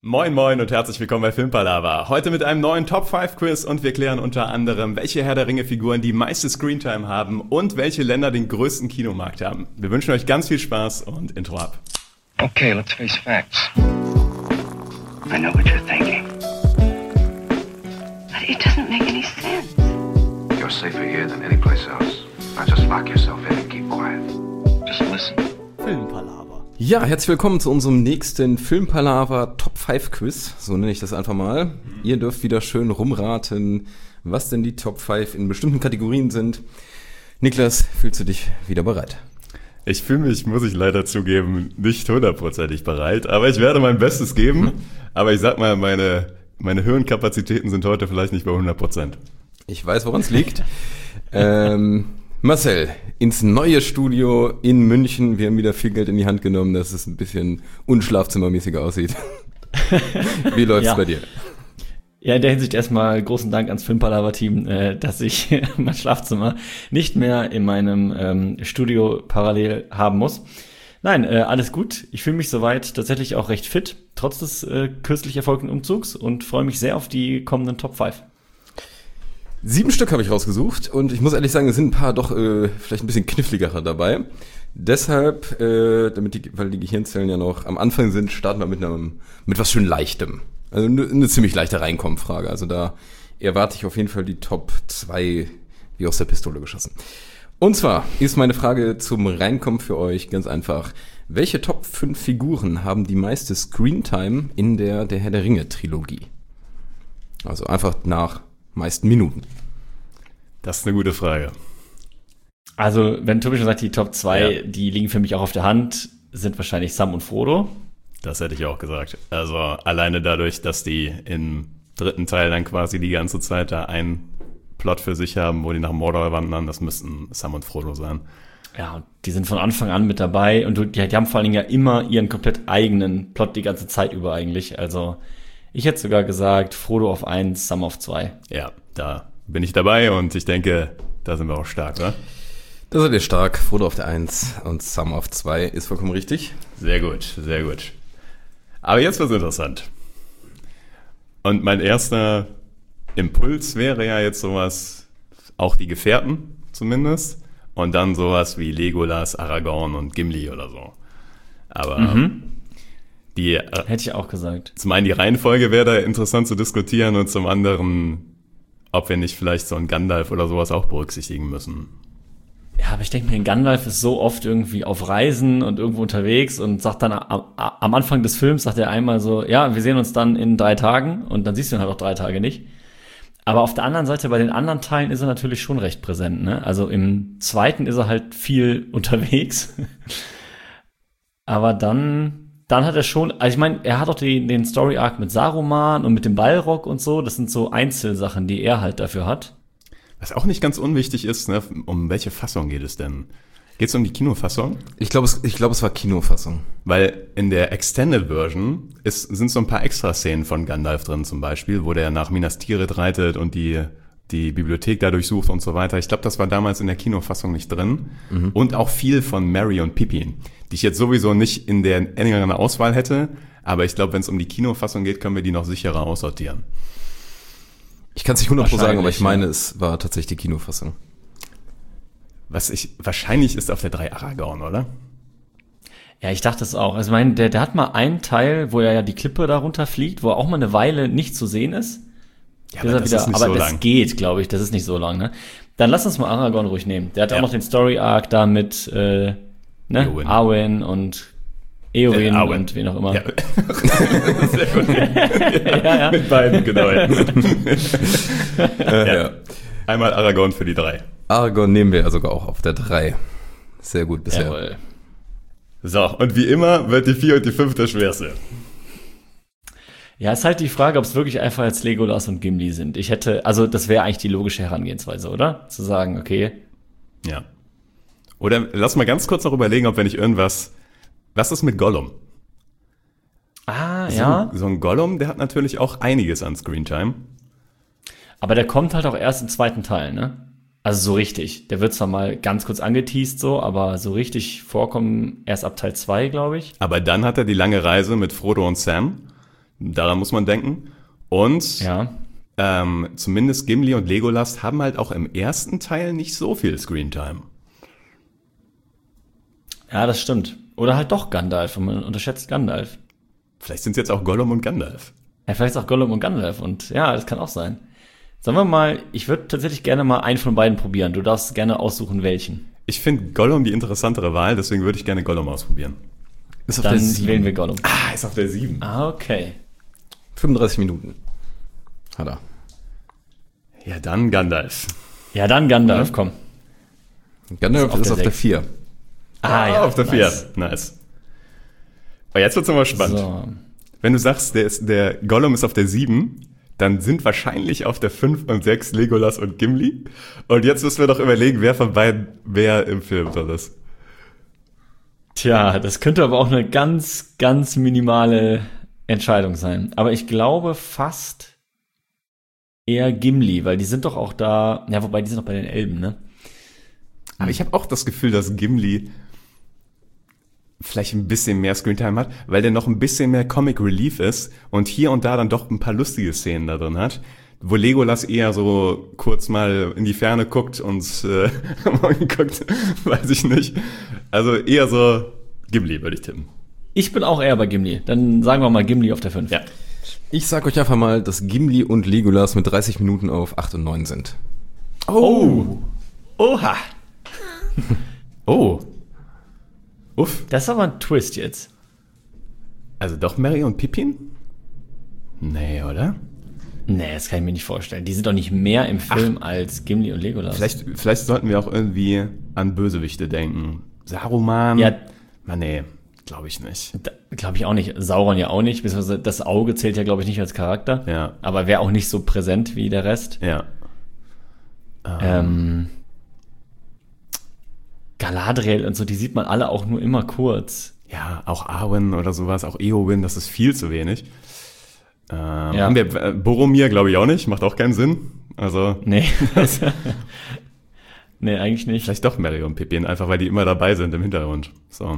Moin moin und herzlich willkommen bei Filmpalava. Heute mit einem neuen Top 5 Quiz und wir klären unter anderem, welche Herr der Ringe Figuren die meiste Screentime haben und welche Länder den größten Kinomarkt haben. Wir wünschen euch ganz viel Spaß und Intro ab. Okay, let's face facts. I know what you're thinking. But it doesn't make any sense. You're safer here than any place else. Now just lock yourself in and keep quiet. Just listen. Filmpalava. Ja, herzlich willkommen zu unserem nächsten Filmpalava Top 5 Quiz, so nenne ich das einfach mal. Ihr dürft wieder schön rumraten, was denn die Top 5 in bestimmten Kategorien sind. Niklas, fühlst du dich wieder bereit? Ich fühle mich, muss ich leider zugeben, nicht hundertprozentig bereit, aber ich werde mein Bestes geben. Aber ich sag mal, meine Hirnkapazitäten sind heute vielleicht nicht bei 100%. Ich weiß, woran es liegt. Marcel, ins neue Studio in München. Wir haben wieder viel Geld in die Hand genommen, dass es ein bisschen unschlafzimmermäßiger aussieht. Wie läuft's bei dir? Ja, in der Hinsicht erstmal großen Dank ans Filmpalava-Team, dass ich mein Schlafzimmer nicht mehr in meinem Studio parallel haben muss. Nein, alles gut. Ich fühle mich soweit tatsächlich auch recht fit, trotz des kürzlich erfolgten Umzugs und freue mich sehr auf die kommenden Top 5. 7 Stück habe ich rausgesucht und ich muss ehrlich sagen, es sind ein paar doch vielleicht ein bisschen kniffligere dabei. Deshalb, weil die Gehirnzellen ja noch am Anfang sind, starten wir mit was schön Leichtem. Also eine ziemlich leichte Reinkommenfrage. Also da erwarte ich auf jeden Fall die Top 2 wie aus der Pistole geschossen. Und zwar ist meine Frage zum Reinkommen für euch ganz einfach. Welche Top 5 Figuren haben die meiste Screentime in der Herr der Ringe Trilogie? Also einfach nach meisten Minuten. Das ist eine gute Frage. Also, wenn Tobi schon sagt, die Top 2, ja, die liegen für mich auch auf der Hand, sind wahrscheinlich Sam und Frodo. Das hätte ich auch gesagt. Also alleine dadurch, dass die im dritten Teil dann quasi die ganze Zeit da einen Plot für sich haben, wo die nach Mordor wandern, das müssten Sam und Frodo sein. Ja, und die sind von Anfang an mit dabei und die haben vor allen Dingen ja immer ihren komplett eigenen Plot die ganze Zeit über eigentlich. Also ich hätte sogar gesagt, Frodo auf 1, Sam auf 2. Ja, da bin ich dabei und ich denke, da sind wir auch stark, oder? Da seid ihr stark. Frodo auf der 1 und Sam auf 2 ist vollkommen richtig. Sehr gut, sehr gut. Aber jetzt wird's interessant. Und mein erster Impuls wäre ja jetzt sowas, auch die Gefährten zumindest, und dann sowas wie Legolas, Aragorn und Gimli oder so. Aber die hätte ich auch gesagt. Zum einen die Reihenfolge wäre da interessant zu diskutieren und zum anderen, ob wir nicht vielleicht so einen Gandalf oder sowas auch berücksichtigen müssen. Ja, aber ich denke mir, Gandalf ist so oft irgendwie auf Reisen und irgendwo unterwegs und sagt dann am Anfang des Films, sagt er einmal so, ja, wir sehen uns dann in 3 Tagen und dann siehst du ihn halt auch 3 Tage nicht. Aber auf der anderen Seite, bei den anderen Teilen ist er natürlich schon recht präsent, ne? Also im zweiten ist er halt viel unterwegs. Aber dann hat er schon, also ich meine, er hat auch den Story-Arc mit Saruman und mit dem Balrog und so, das sind so Einzelsachen, die er halt dafür hat. Was auch nicht ganz unwichtig ist, ne? Um welche Fassung geht es denn? Geht es um die Kinofassung? Ich glaube, es war Kinofassung. Weil in der Extended Version sind so ein paar Extra-Szenen von Gandalf drin zum Beispiel, wo der nach Minas Tirith reitet und die Bibliothek da durchsucht und so weiter. Ich glaube, das war damals in der Kinofassung nicht drin. Und auch viel von Merry und Pippin, die ich jetzt sowieso nicht in der engeren Auswahl hätte. Aber ich glaube, wenn es um die Kinofassung geht, können wir die noch sicherer aussortieren. Ich kann es nicht 100% sagen, aber ich meine, es war tatsächlich die Kinofassung. Wahrscheinlich ist auf der 3 Aragorn, oder? Ja, ich dachte es auch. Also ich meine, der hat mal einen Teil, wo er ja die Klippe da runterfliegt, wo er auch mal eine Weile nicht zu sehen ist. Ja, aber das ist nicht so lang. Das geht, glaube ich, das ist nicht so lang, ne? Dann lass uns mal Aragorn ruhig nehmen. Der hat auch noch den Story-Arc da mit Arwen und Eowyn und wen auch immer. Ja. Sehr gut. Ja. Mit beiden, genau. Ja. Einmal Aragorn für die 3. Aragorn nehmen wir ja sogar auch auf der 3. Sehr gut bisher. Jawohl. So, und wie immer wird die 4 und die 5 das Schwerste. Ja, ist halt die Frage, ob es wirklich einfach als Legolas und Gimli sind. Das wäre eigentlich die logische Herangehensweise, oder? Zu sagen, okay. Ja. Oder lass mal ganz kurz noch überlegen, ob wir nicht was ist mit Gollum? Ja. So ein Gollum, der hat natürlich auch einiges an Screentime. Aber der kommt halt auch erst im 2. Teil, ne? Also so richtig. Der wird zwar mal ganz kurz angeteast so, aber so richtig vorkommen erst ab Teil 2, glaube ich. Aber dann hat er die lange Reise mit Frodo und Sam, Daran muss man denken. Und Ja. zumindest Gimli und Legolas haben halt auch im ersten Teil nicht so viel Screentime. Ja, das stimmt. Oder halt doch Gandalf, und man unterschätzt Gandalf. Vielleicht sind es jetzt auch Gollum und Gandalf. Ja, vielleicht ist auch Gollum und Gandalf und ja, das kann auch sein. Sagen wir mal, ich würde tatsächlich gerne mal einen von beiden probieren. Du darfst gerne aussuchen, welchen. Ich finde Gollum die interessantere Wahl, deswegen würde ich gerne Gollum ausprobieren. Ist auf Dann der 7. wählen wir Gollum. Ah, ist auf der 7. Ah, okay. 35 Minuten. Hat er. Ja, dann Gandalf. Ja, dann Gandalf, komm. Gandalf ist auf der 6. 4. Auf der 4. nice. Nice. Aber jetzt wird's nochmal spannend. So. Wenn du sagst, der Gollum ist auf der 7, dann sind wahrscheinlich auf der 5 und 6 Legolas und Gimli. Und jetzt müssen wir doch überlegen, wer von beiden wer im Film drin ist. Tja, das könnte aber auch eine ganz, ganz minimale Entscheidung sein. Aber ich glaube fast eher Gimli, weil die sind doch auch da, ja, wobei die sind doch bei den Elben, ne? Aber ich habe auch das Gefühl, dass Gimli vielleicht ein bisschen mehr Screentime hat, weil der noch ein bisschen mehr Comic Relief ist und hier und da dann doch ein paar lustige Szenen da drin hat, wo Legolas eher so kurz mal in die Ferne guckt und guckt, weiß ich nicht. Also eher so Gimli, würde ich tippen. Ich bin auch eher bei Gimli. Dann sagen wir mal Gimli auf der 5. Ja. Ich sag euch einfach mal, dass Gimli und Legolas mit 30 Minuten auf 8 und 9 sind. Oh. Oha. Oh. Uff. Das ist aber ein Twist jetzt. Also doch Merry und Pippin? Nee, oder? Nee, das kann ich mir nicht vorstellen. Die sind doch nicht mehr im Film als Gimli und Legolas. Vielleicht sollten wir auch irgendwie an Bösewichte denken. Saruman? Ja, Nee, glaube ich nicht. glaube ich auch nicht. Sauron ja auch nicht. Beziehungsweise das Auge zählt ja, glaube ich, nicht als Charakter. Ja. Aber wäre auch nicht so präsent wie der Rest. Ja. Galadriel und so, die sieht man alle auch nur immer kurz. Ja, auch Arwen oder sowas, auch Eowyn, das ist viel zu wenig. Ja. Haben wir Boromir, glaube ich auch nicht, macht auch keinen Sinn. Also Nee. Nee, eigentlich nicht. vielleicht doch Merry und Pippin, einfach weil die immer dabei sind im Hintergrund. So.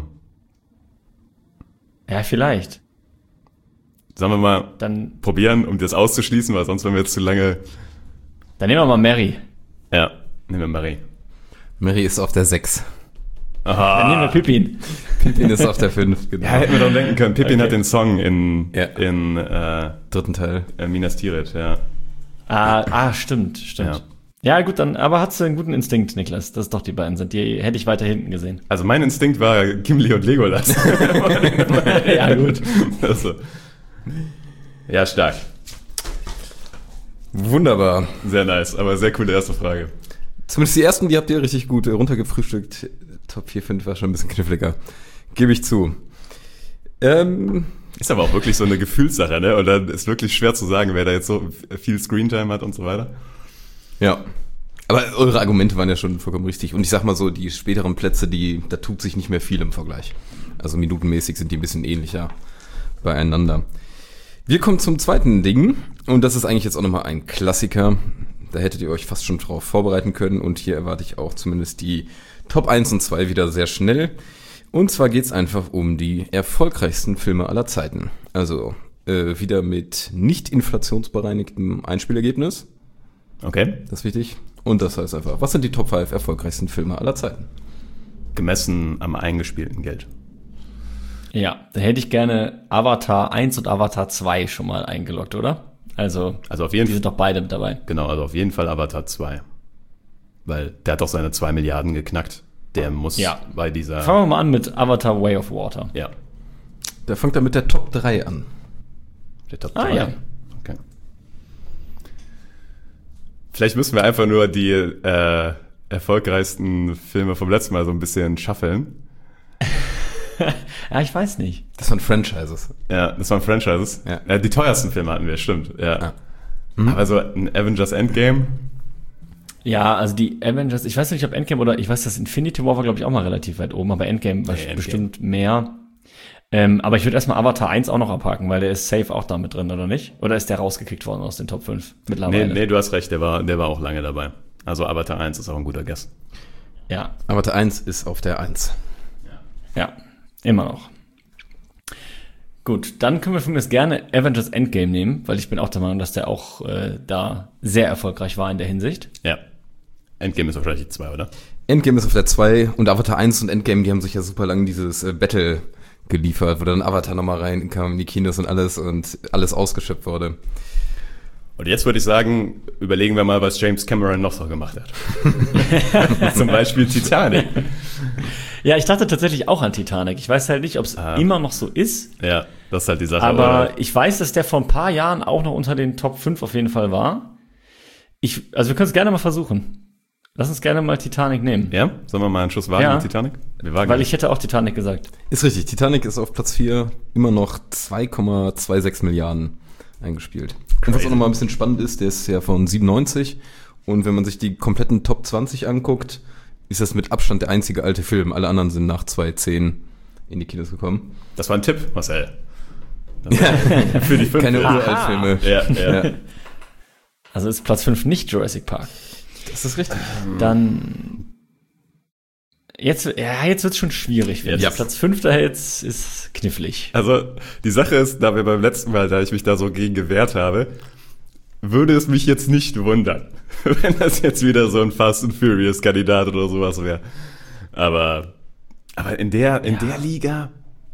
Ja, vielleicht. Sollen wir mal Dann probieren, um das auszuschließen, weil sonst werden wir jetzt zu lange... nehmen wir mal Mary. Ja, nehmen wir Merry. Merry ist auf der 6. Dann nehmen wir Pippin. Pippin ist auf der 5, genau. Ja, hätten wir doch denken können. Pippin Okay. hat den Song in Dritten Teil. Minas Tirith, ja. Stimmt. Ja. Ja, gut, dann, aber hast du einen guten Instinkt, Niklas, dass es doch die beiden sind. Die hätte ich weiter hinten gesehen. Also mein Instinkt war Gimli und Legolas. Ja, gut. Also. Ja, stark. Wunderbar. Sehr nice, aber sehr coole erste Frage. Zumindest die ersten, die habt ihr richtig gut runtergefrühstückt. Top 4, 5 war schon ein bisschen kniffliger. Gebe ich zu. Ist aber auch wirklich so eine Gefühlssache, ne? Und dann ist wirklich schwer zu sagen, wer da jetzt so viel Screentime hat und so weiter. Ja. Aber eure Argumente waren ja schon vollkommen richtig. Und ich sag mal so, die späteren Plätze, da tut sich nicht mehr viel im Vergleich. Also minutenmäßig sind die ein bisschen ähnlicher beieinander. Wir kommen zum zweiten Ding. Und das ist eigentlich jetzt auch nochmal ein Klassiker. Da hättet ihr euch fast schon drauf vorbereiten können. Und hier erwarte ich auch zumindest die Top 1 und 2 wieder sehr schnell. Und zwar geht's einfach um die erfolgreichsten Filme aller Zeiten. Also wieder mit nicht inflationsbereinigtem Einspielergebnis. Okay. Das ist wichtig. Und das heißt einfach, was sind die Top 5 erfolgreichsten Filme aller Zeiten? Gemessen am eingespielten Geld. Ja, da hätte ich gerne Avatar 1 und Avatar 2 schon mal eingeloggt, oder? Also Also auf jeden die Fall. sind doch beide mit dabei. Genau, also auf jeden Fall Avatar 2. Weil der hat doch seine 2 Milliarden geknackt. Der muss Ja. bei dieser... Fangen wir mal an mit Avatar Way of Water. Ja, Da fängt er mit der Top 3 an. der Top Ah, 3. ja. Okay. Vielleicht müssen wir einfach nur die erfolgreichsten Filme vom letzten Mal so ein bisschen shuffeln. Ja, ich weiß nicht. Das waren Franchises. Ja, das waren Franchises. Ja. Die teuersten Filme hatten wir, stimmt. Ja. Ah. Aber so ein Avengers Endgame. Ja, also die Avengers, ich weiß nicht, ob Endgame oder ich weiß, das Infinity War war, glaube ich, auch mal relativ weit oben, aber Endgame war Endgame. bestimmt mehr. Aber ich würde erstmal Avatar 1 auch noch abhaken, weil der ist safe auch da mit drin, oder nicht? Oder ist der rausgekickt worden aus den Top 5 mittlerweile? Nee, du hast recht, der war auch lange dabei. Also Avatar 1 ist auch ein guter Guess. Ja, Avatar 1 ist auf der 1. ja, immer noch. Gut, dann können wir von mir jetzt gerne Avengers Endgame nehmen, weil ich bin auch der Meinung, dass der auch da sehr erfolgreich war in der Hinsicht. Ja. Endgame ist wahrscheinlich die 2, oder? Endgame ist auf der 2 und Avatar 1 und Endgame, die haben sich ja super lang dieses Battle geliefert, wo dann Avatar nochmal reinkam in die Kinos und alles ausgeschöpft wurde. Und jetzt würde ich sagen, überlegen wir mal, was James Cameron noch so gemacht hat. Zum Beispiel Titanic. Ja, ich dachte tatsächlich auch an Titanic. Ich weiß halt nicht, ob es immer noch so ist. Ja, das ist halt die Sache. Aber ich weiß, dass der vor ein paar Jahren auch noch unter den Top 5 auf jeden Fall war. Also wir können es gerne mal versuchen. Lass uns gerne mal Titanic nehmen. Ja? Sollen wir mal einen Schuss wagen mit Titanic? Weil ich hätte auch Titanic gesagt. Ist richtig, Titanic ist auf Platz 4 immer noch 2,26 Milliarden eingespielt. Und was auch nochmal ein bisschen spannend ist, der ist ja von 97 und wenn man sich die kompletten Top 20 anguckt, ist das mit Abstand der einzige alte Film. Alle anderen sind nach 2010 in die Kinos gekommen. Das war ein Tipp, Marcel. Für die 5. Keine Uraltfilme. Ja. Also ist Platz 5 nicht Jurassic Park. Das ist richtig. Dann jetzt wird's schon schwierig. Ja. Platz 5 da jetzt ist knifflig. Also die Sache ist, da wir beim letzten Mal, da ich mich da so gegen gewehrt habe, würde es mich jetzt nicht wundern, wenn das jetzt wieder so ein Fast and Furious Kandidat oder sowas wäre. Aber in der Liga.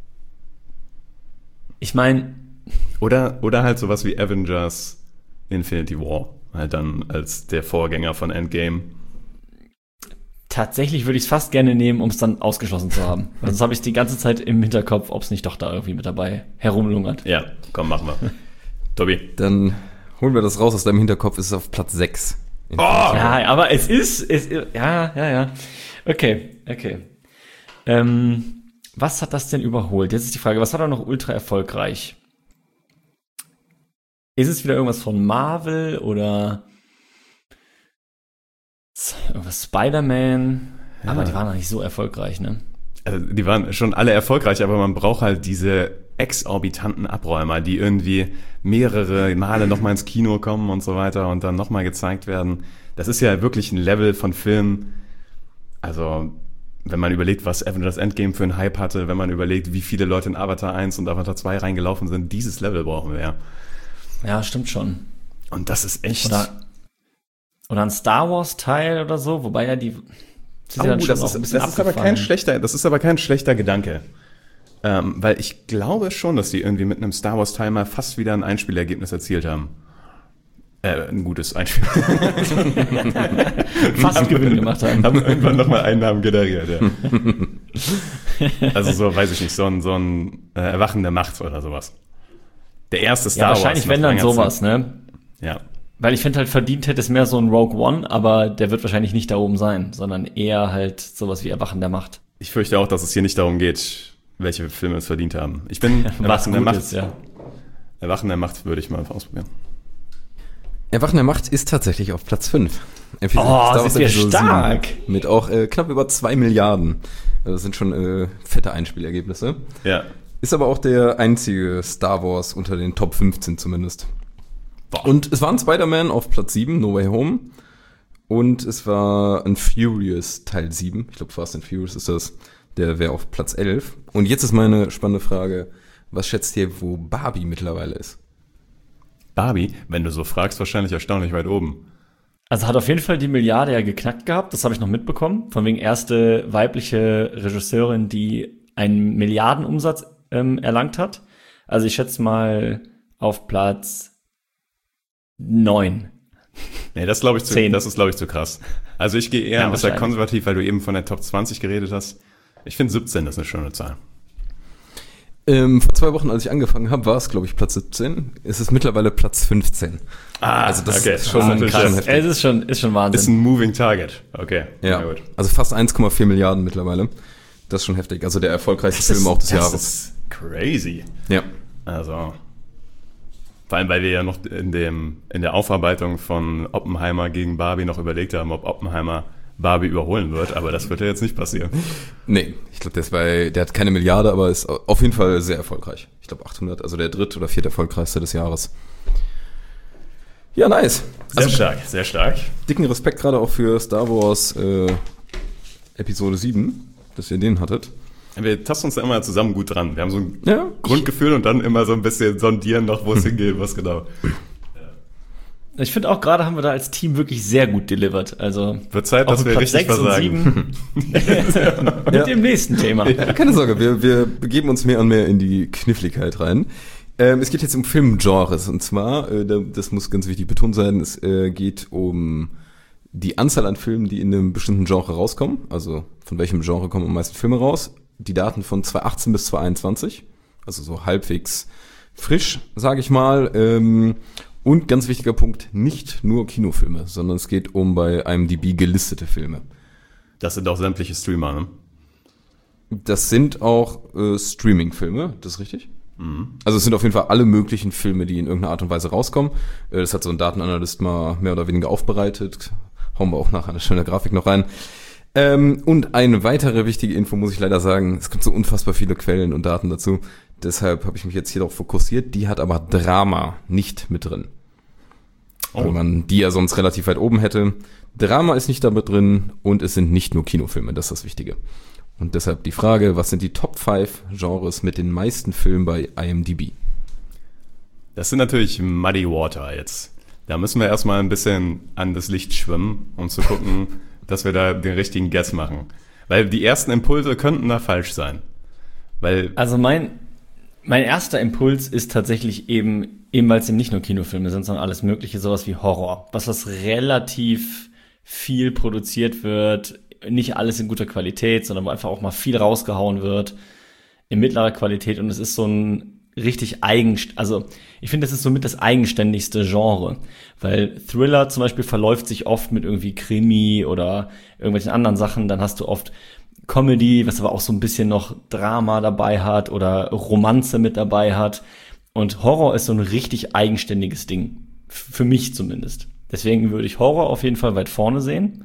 Ich meine. Oder halt sowas wie Avengers Infinity War. Halt dann als der Vorgänger von Endgame. Tatsächlich würde ich es fast gerne nehmen, um es dann ausgeschlossen zu haben. Sonst habe ich die ganze Zeit im Hinterkopf, ob es nicht doch da irgendwie mit dabei herumlungert. Ja, komm, machen wir. Tobi. Dann holen wir das raus aus deinem Hinterkopf, ist es auf Platz 6. Ja, aber es ist ja. Okay. Was hat das denn überholt? Jetzt ist die Frage, was war da noch ultra erfolgreich? Ist es wieder irgendwas von Marvel oder irgendwas Spider-Man? Ja. Aber die waren noch nicht so erfolgreich, ne? Also die waren schon alle erfolgreich, aber man braucht halt diese exorbitanten Abräumer, die irgendwie mehrere Male nochmal ins Kino kommen und so weiter und dann nochmal gezeigt werden. Das ist ja wirklich ein Level von Film. Also wenn man überlegt, was Avengers Endgame für einen Hype hatte, wenn man überlegt, wie viele Leute in Avatar 1 und Avatar 2 reingelaufen sind, dieses Level brauchen wir ja. Ja, stimmt schon. Und das ist echt... Oder ein Star Wars Teil oder so, wobei ja die... das ist aber kein schlechter Gedanke. Weil ich glaube schon, dass die irgendwie mit einem Star Wars Teil mal fast wieder ein Einspielergebnis erzielt haben. Ein gutes Einspiel. Fast Gewinn gemacht haben. Haben irgendwann nochmal Einnahmen generiert, ja. Also so, weiß ich nicht, so ein Erwachen der Macht oder sowas. Der erste Star Wars. Ja, wahrscheinlich, wenn dann sowas, ne? Ja. Weil ich finde halt, verdient hätte es mehr so ein Rogue One, aber der wird wahrscheinlich nicht da oben sein, sondern eher halt sowas wie Erwachen der Macht. Ich fürchte auch, dass es hier nicht darum geht, welche Filme es verdient haben. Ich bin Erwachen der Macht. Ja. Erwachen der Macht würde ich mal ausprobieren. Erwachen der Macht ist tatsächlich auf Platz 5. Das ist ja stark. 7, mit auch knapp über 2 Milliarden. Das sind schon fette Einspielergebnisse. Ja. Ist aber auch der einzige Star Wars unter den Top 15 zumindest. Boah. Und es war ein Spider-Man auf Platz 7, No Way Home. Und es war ein Furious Teil 7. Ich glaube, Fast and Furious ist das. Der wäre auf Platz 11. Und jetzt ist meine spannende Frage. Was schätzt ihr, wo Barbie mittlerweile ist? Barbie, wenn du so fragst, wahrscheinlich erstaunlich weit oben. Also hat auf jeden Fall die Milliarde ja geknackt gehabt. Das habe ich noch mitbekommen. Von wegen erste weibliche Regisseurin, die einen Milliardenumsatz erlangt hat. Also ich schätze mal auf Platz 9. Nee, das glaube ich ist, glaube ich, zu krass. Also ich gehe eher ein bisschen konservativ, weil du eben von der Top 20 geredet hast. Ich finde 17 ist eine schöne Zahl. Vor 2 Wochen, als ich angefangen habe, war es, glaube ich, Platz 17. Es ist mittlerweile Platz 15. Also das ist schon krass. Es ist schon Wahnsinn. Ist ein Moving Target. Okay. Ja, gut. Also fast 1,4 Milliarden mittlerweile. Das ist schon heftig. Also der erfolgreichste Film auch des Jahres. Das ist crazy. Ja. Also vor allem, weil wir ja noch in der Aufarbeitung von Oppenheimer gegen Barbie noch überlegt haben, ob Oppenheimer Barbie überholen wird, aber das wird ja jetzt nicht passieren. Nee, ich glaube, der hat keine Milliarde, aber ist auf jeden Fall sehr erfolgreich. Ich glaube 800, also der dritt- oder viert erfolgreichste des Jahres. Ja, nice. Sehr stark. Dicken Respekt gerade auch für Star Wars Episode 7, dass ihr den hattet. Wir tasten uns da immer zusammen gut dran. Wir haben so ein Grundgefühl und dann immer so ein bisschen sondieren noch, wo es hingeht, was genau. Ich finde auch gerade haben wir da als Team wirklich sehr gut delivered. Also wird Zeit, dass wir richtig versagen. Mit dem nächsten Thema. Ja, keine Sorge, wir begeben uns mehr und mehr in die Kniffligkeit rein. Es geht jetzt um Filmgenres und zwar, das muss ganz wichtig betont sein, es geht um die Anzahl an Filmen, die in einem bestimmten Genre rauskommen. Also von welchem Genre kommen am meisten Filme raus? Die Daten von 2018 bis 2021, also so halbwegs frisch, sage ich mal. Und ganz wichtiger Punkt, nicht nur Kinofilme, sondern es geht um bei IMDb gelistete Filme. Das sind auch sämtliche Streamer, ne? Das sind auch Streaming-Filme, das ist richtig? Mhm. Also es sind auf jeden Fall alle möglichen Filme, die in irgendeiner Art und Weise rauskommen. Das hat so ein Datenanalyst mal mehr oder weniger aufbereitet. Hauen wir auch nachher eine schöne Grafik noch rein. Und eine weitere wichtige Info muss ich leider sagen, es gibt so unfassbar viele Quellen und Daten dazu, deshalb habe ich mich jetzt hier darauf fokussiert, die hat aber Drama nicht mit drin. Weil man die ja sonst relativ weit oben hätte. Drama ist nicht damit drin und es sind nicht nur Kinofilme, das ist das Wichtige. Und deshalb die Frage, was sind die Top 5 Genres mit den meisten Filmen bei IMDb? Das sind natürlich Muddy Water jetzt. Da müssen wir erstmal ein bisschen an das Licht schwimmen, um zu gucken, dass wir da den richtigen Guess machen. Weil die ersten Impulse könnten da falsch sein. Also mein erster Impuls ist tatsächlich eben weil es eben nicht nur Kinofilme sind, sondern alles mögliche, sowas wie Horror. Was relativ viel produziert wird, nicht alles in guter Qualität, sondern wo einfach auch mal viel rausgehauen wird, in mittlerer Qualität und es ist so ein richtig also ich finde, das ist somit das eigenständigste Genre, weil Thriller zum Beispiel verläuft sich oft mit irgendwie Krimi oder irgendwelchen anderen Sachen, dann hast du oft Comedy, was aber auch so ein bisschen noch Drama dabei hat oder Romanze mit dabei hat und Horror ist so ein richtig eigenständiges Ding, für mich zumindest. Deswegen würde ich Horror auf jeden Fall weit vorne sehen.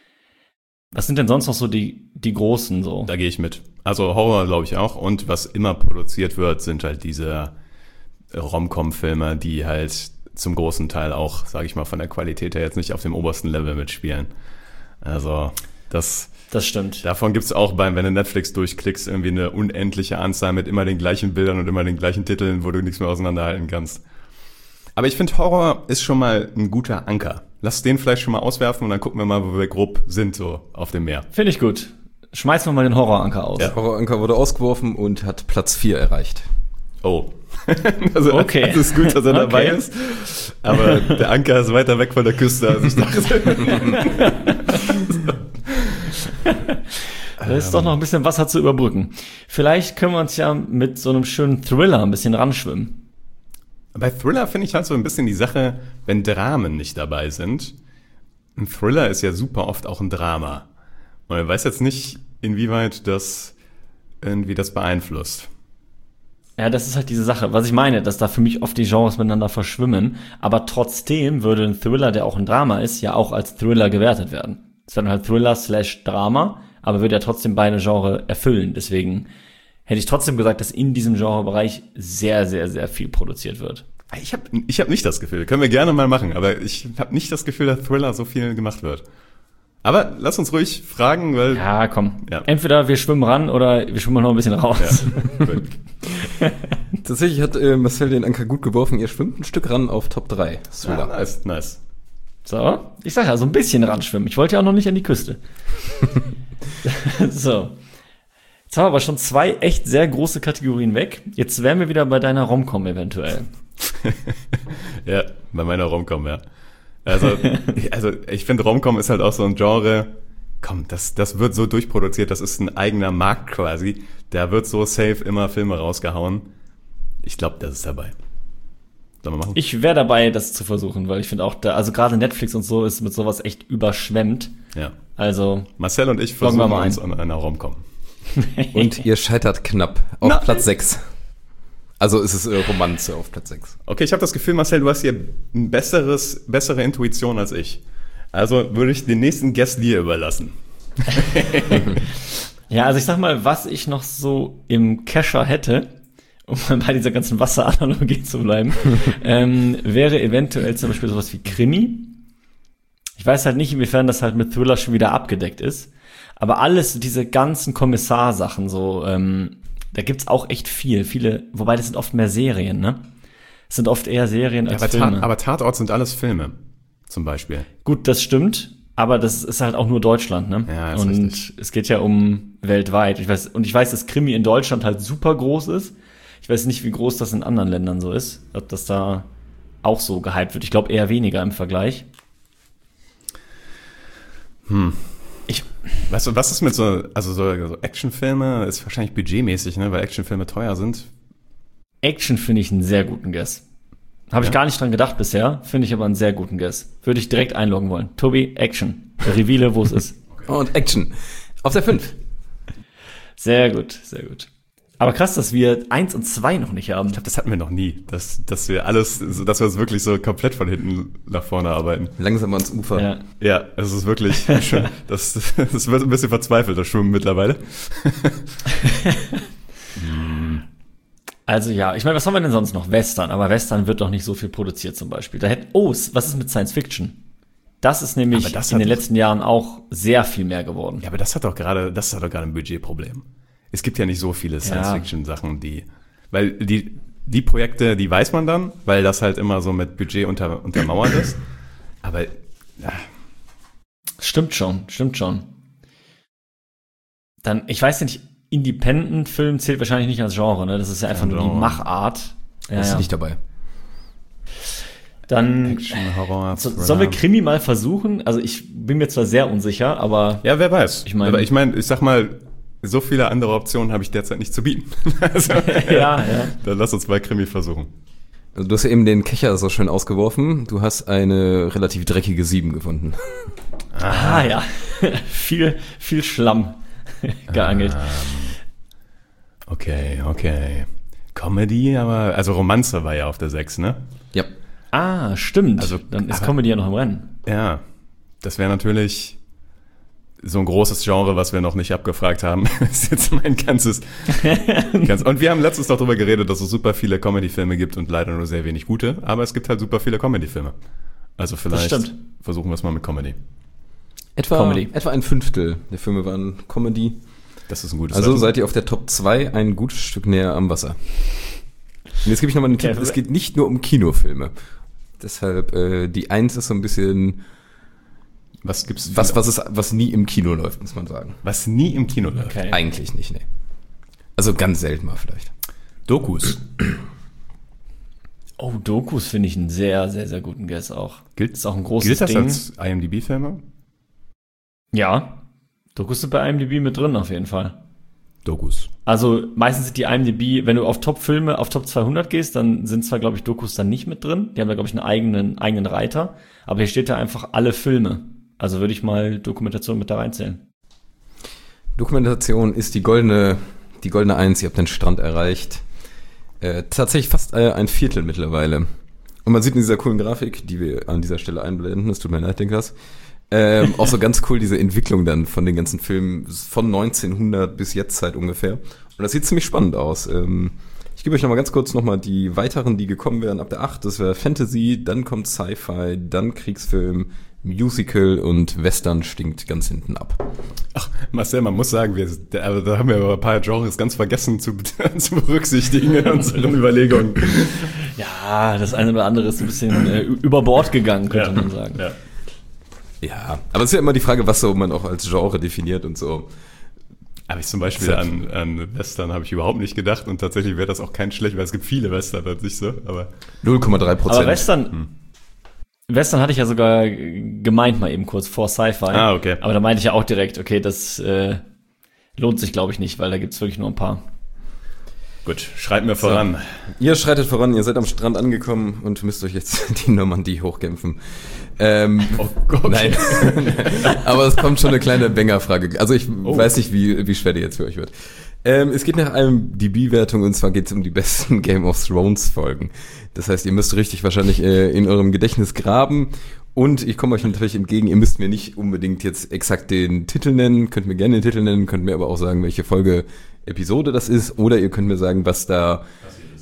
Was sind denn sonst noch so die großen so? Da gehe ich mit. Also Horror glaube ich auch. Und was immer produziert wird, sind halt diese Rom-Com-Filme, die halt zum großen Teil auch, sage ich mal, von der Qualität her jetzt nicht auf dem obersten Level mitspielen. Also das stimmt. Davon gibt's auch wenn du Netflix durchklickst, irgendwie eine unendliche Anzahl mit immer den gleichen Bildern und immer den gleichen Titeln, wo du nichts mehr auseinanderhalten kannst. Aber ich finde, Horror ist schon mal ein guter Anker. Lass den vielleicht schon mal auswerfen und dann gucken wir mal, wo wir grob sind, so auf dem Meer. Finde ich gut. Schmeißen wir mal den Horroranker aus. Der Horroranker wurde ausgeworfen und hat Platz 4 erreicht. Oh. Also, okay. Das ist gut, dass er dabei ist. Aber der Anker ist weiter weg von der Küste, als ich dachte. Da ist doch noch ein bisschen Wasser zu überbrücken. Vielleicht können wir uns ja mit so einem schönen Thriller ein bisschen ranschwimmen. Bei Thriller finde ich halt so ein bisschen die Sache, wenn Dramen nicht dabei sind. Ein Thriller ist ja super oft auch ein Drama. Und ich weiß jetzt nicht, inwieweit das irgendwie das beeinflusst. Ja, das ist halt diese Sache, was ich meine, dass da für mich oft die Genres miteinander verschwimmen. Aber trotzdem würde ein Thriller, der auch ein Drama ist, ja auch als Thriller gewertet werden. Es wäre dann halt Thriller/Drama, aber würde ja trotzdem beide Genre erfüllen. Deswegen hätte ich trotzdem gesagt, dass in diesem Genrebereich sehr, sehr, sehr viel produziert wird. Ich hab nicht das Gefühl, können wir gerne mal machen, aber ich habe nicht das Gefühl, dass Thriller so viel gemacht wird. Aber lass uns ruhig fragen, weil... Ja, komm. Ja. Entweder wir schwimmen ran oder wir schwimmen noch ein bisschen raus. Ja. Tatsächlich hat Marcel den Anker gut geworfen. Ihr schwimmt ein Stück ran auf Top 3. Ja, nice. So, ich sag ja, so ein bisschen ran schwimmen. Ich wollte ja auch noch nicht an die Küste. So. Jetzt haben wir aber schon 2 echt sehr große Kategorien weg. Jetzt wären wir wieder bei deiner Rom-Com eventuell. Ja, bei meiner Rom-Com, ja. Also ich finde, Rom-Com ist halt auch so ein Genre, komm, das wird so durchproduziert, das ist ein eigener Markt quasi. Da wird so safe immer Filme rausgehauen. Ich glaube, das ist dabei. Sollen wir machen? Ich wäre dabei, das zu versuchen, weil ich finde auch, also gerade Netflix und so ist mit sowas echt überschwemmt. Ja. Also Marcel und ich versuchen uns an einer Rom-Com. Und ihr scheitert knapp auf Platz 6. Also ist es Romanze auf Platz 6. Okay, ich habe das Gefühl, Marcel, du hast hier ein bessere Intuition als ich. Also würde ich den nächsten Guest dir überlassen. Ja, also ich sag mal, was ich noch so im Kescher hätte, um mal bei dieser ganzen Wasseranalogie zu bleiben, wäre eventuell zum Beispiel sowas wie Krimi. Ich weiß halt nicht, inwiefern das halt mit Thriller schon wieder abgedeckt ist. Aber alles, diese ganzen Kommissarsachen, so, da gibt's auch echt viele, wobei das sind oft mehr Serien, ne? Es sind oft eher Serien als Filme. Aber Tatort sind alles Filme, zum Beispiel. Gut, das stimmt, aber das ist halt auch nur Deutschland, ne? Ja, ist und richtig. es geht ja um weltweit. Ich weiß, dass Krimi in Deutschland halt super groß ist. Ich weiß nicht, wie groß das in anderen Ländern so ist, ob das da auch so gehypt wird. Ich glaube eher weniger im Vergleich. Weißt du, was ist mit so Actionfilme, ist wahrscheinlich budgetmäßig, ne, weil Actionfilme teuer sind. Action finde ich einen sehr guten Guess. Habe ich gar nicht dran gedacht bisher, finde ich aber einen sehr guten Guess. Würde ich direkt einloggen wollen. Tobi, Action. Reveale, wo es ist. Und Action. Auf der 5. Sehr gut, sehr gut. Aber krass, dass wir 1 und 2 noch nicht haben. Ich glaube, das hatten wir noch nie, dass wir es wirklich so komplett von hinten nach vorne arbeiten. Langsam ans Ufer. Ja, es ist wirklich schon, das wird ein bisschen verzweifelt, das Schwimmen mittlerweile. Also ja, ich meine, was haben wir denn sonst noch? Western, aber Western wird doch nicht so viel produziert zum Beispiel. Was ist mit Science Fiction? Das ist nämlich in den letzten Jahren auch sehr viel mehr geworden. Ja, aber das hat doch gerade ein Budgetproblem. Es gibt ja nicht so viele Science-Fiction-Sachen, weil die Projekte, die weiß man dann, weil das halt immer so mit Budget untermauert ist. Aber ja. Stimmt schon. Dann, ich weiß nicht, Independent-Film zählt wahrscheinlich nicht als Genre, ne? Das ist ja einfach nur die Machart. Das ist nicht dabei. Dann Action, Horror, sollen wir Krimi mal versuchen? Also ich bin mir zwar sehr unsicher, aber ja, wer weiß. Ich ich sag mal, so viele andere Optionen habe ich derzeit nicht zu bieten. Also, ja. Dann lass uns mal Krimi versuchen. Also du hast ja eben den Kescher so schön ausgeworfen. Du hast eine relativ dreckige 7 gefunden. Ja. viel Schlamm geangelt. Okay. Comedy, aber, also Romanze war ja auf der 6, ne? Ja. Stimmt. Also, dann ist Comedy ja noch im Rennen. Ja, das wäre natürlich so ein großes Genre, was wir noch nicht abgefragt haben. Das ist jetzt mein ganzes. Und wir haben letztens noch darüber geredet, dass es super viele Comedy-Filme gibt und leider nur sehr wenig gute, aber es gibt halt super viele Comedy-Filme. Also vielleicht versuchen wir es mal mit Comedy. Etwa ein Fünftel der Filme waren Comedy. Das ist ein gutes Also Zeichen. seid ihr auf der Top 2 ein gutes Stück näher am Wasser. Und jetzt gebe ich nochmal einen Tipp. Es geht nicht nur um Kinofilme. Deshalb, die 1 ist so ein bisschen was nie im Kino läuft, muss man sagen. Was nie im Kino läuft? Okay. Eigentlich nicht, ne. Also ganz selten mal vielleicht. Dokus. Oh, Dokus finde ich einen sehr, sehr, sehr guten Guess auch. Ist auch ein großes Gilt das Ding. als IMDb-Filme? Ja, Dokus sind bei IMDb mit drin auf jeden Fall. Dokus. Also meistens sind die IMDb, wenn du auf Top-Filme, auf Top 200 gehst, dann sind zwar, glaube ich, Dokus dann nicht mit drin. Die haben da, glaube ich, einen eigenen Reiter. Aber hier steht da einfach alle Filme. Also würde ich mal Dokumentation mit da reinzählen. Dokumentation ist die goldene 1. Ihr habt den Strand erreicht. Tatsächlich fast ein Viertel mittlerweile. Und man sieht in dieser coolen Grafik, die wir an dieser Stelle einblenden, es tut mir leid, Niklas, auch so ganz cool diese Entwicklung dann von den ganzen Filmen von 1900 bis jetzt Zeit ungefähr. Und das sieht ziemlich spannend aus. Ich gebe euch nochmal ganz kurz nochmal die weiteren, die gekommen wären ab der 8. Das wäre Fantasy, dann kommt Sci-Fi, dann Kriegsfilm, Musical und Western stinkt ganz hinten ab. Ach, Marcel, man muss sagen, da haben wir aber ein paar Genres ganz vergessen zu berücksichtigen in unseren Überlegungen. Ja, das eine oder andere ist ein bisschen über Bord gegangen, könnte man sagen. Ja, aber es ist ja immer die Frage, was so man auch als Genre definiert und so. Aber ich zum Beispiel an Western habe ich überhaupt nicht gedacht und tatsächlich wäre das auch kein schlecht, weil es gibt viele Western an sich so, aber 0,3%. Aber Western hatte ich ja sogar gemeint mal eben kurz vor Sci-Fi. Okay. Aber da meinte ich ja auch direkt, okay, das lohnt sich, glaube ich, nicht, weil da gibt's wirklich nur ein paar. Gut, schreitet mir voran. So. Ihr schreitet voran, ihr seid am Strand angekommen und müsst euch jetzt die Normandie hochkämpfen. Okay. Nein. Aber es kommt schon eine kleine Banger-Frage. Also ich weiß nicht, wie schwer die jetzt für euch wird. Es geht nach einem DB-Wertung und zwar geht es um die besten Game of Thrones-Folgen. Das heißt, ihr müsst richtig wahrscheinlich in eurem Gedächtnis graben und ich komme euch natürlich entgegen, ihr müsst mir nicht unbedingt jetzt exakt den Titel nennen, könnt mir gerne den Titel nennen, könnt mir aber auch sagen, welche Episode das ist oder ihr könnt mir sagen, was da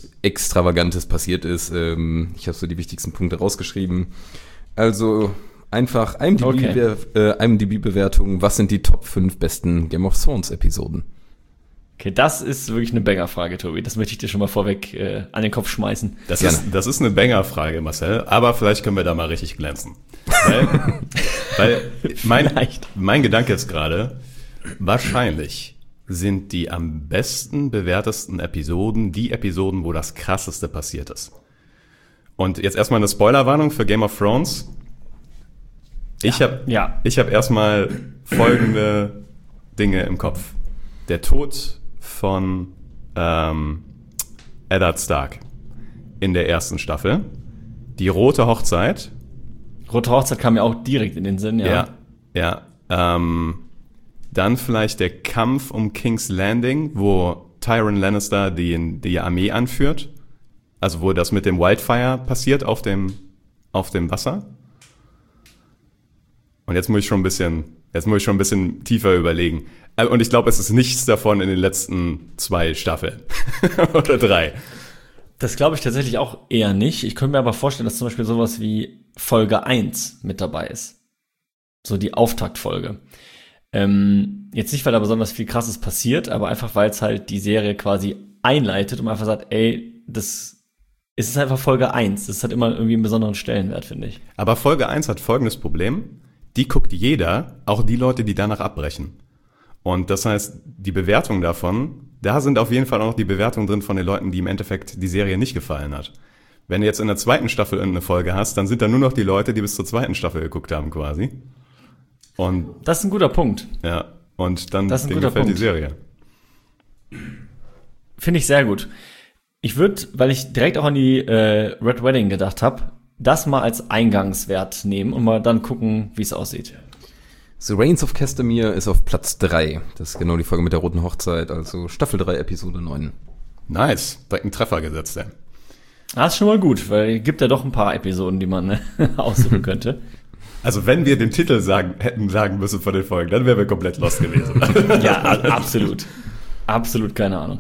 Extravagantes passiert ist. Ich habe so die wichtigsten Punkte rausgeschrieben. Also Einfach IMDb-Bewertung. Was sind die Top 5 besten Game of Thrones-Episoden? Okay, das ist wirklich eine Banger-Frage, Tobi. Das möchte ich dir schon mal vorweg an den Kopf schmeißen. Das ist eine Banger-Frage, Marcel, aber vielleicht können wir da mal richtig glänzen. Weil mein Gedanke ist gerade, wahrscheinlich sind die am besten bewertesten Episoden die Episoden, wo das Krasseste passiert ist. Und jetzt erstmal eine Spoilerwarnung für Game of Thrones. Ich hab erstmal folgende Dinge im Kopf. Der Tod von Eddard Stark in der ersten Staffel. Die Rote Hochzeit. Rote Hochzeit kam mir auch direkt in den Sinn, ja. Ja. Dann vielleicht der Kampf um King's Landing, wo Tyrion Lannister die Armee anführt. Also wo das mit dem Wildfire passiert auf dem Wasser. Und jetzt muss ich schon ein bisschen tiefer überlegen. Und ich glaube, es ist nichts davon in den letzten 2 Staffeln. Oder 3. Das glaube ich tatsächlich auch eher nicht. Ich könnte mir aber vorstellen, dass zum Beispiel sowas wie Folge 1 mit dabei ist. So die Auftaktfolge. Jetzt nicht, weil da besonders viel Krasses passiert, aber einfach, weil es halt die Serie quasi einleitet und man einfach sagt, es ist einfach Folge 1. Das hat immer irgendwie einen besonderen Stellenwert, finde ich. Aber Folge 1 hat folgendes Problem. Die guckt jeder, auch die Leute, die danach abbrechen. Und das heißt, die Bewertung davon, da sind auf jeden Fall auch noch die Bewertungen drin von den Leuten, die im Endeffekt die Serie nicht gefallen hat. Wenn du jetzt in der 2. Staffel irgendeine Folge hast, dann sind da nur noch die Leute, die bis zur 2. Staffel geguckt haben quasi. Und das ist ein guter Punkt. Ja, und dann denen gefällt die Serie. Finde ich sehr gut. Ich würde, weil ich direkt auch an die Red Wedding gedacht habe, das mal als Eingangswert nehmen und mal dann gucken, wie es aussieht. The Reigns of Castamere ist auf Platz 3. Das ist genau die Folge mit der Roten Hochzeit, also Staffel 3, Episode 9. Nice, direkt einen Treffer gesetzt, ey. Das ist schon mal gut, weil es gibt ja doch ein paar Episoden, die man aussuchen könnte. Also wenn wir den Titel hätten sagen müssen von den Folgen, dann wären wir komplett lost gewesen. Ja, absolut. Absolut keine Ahnung.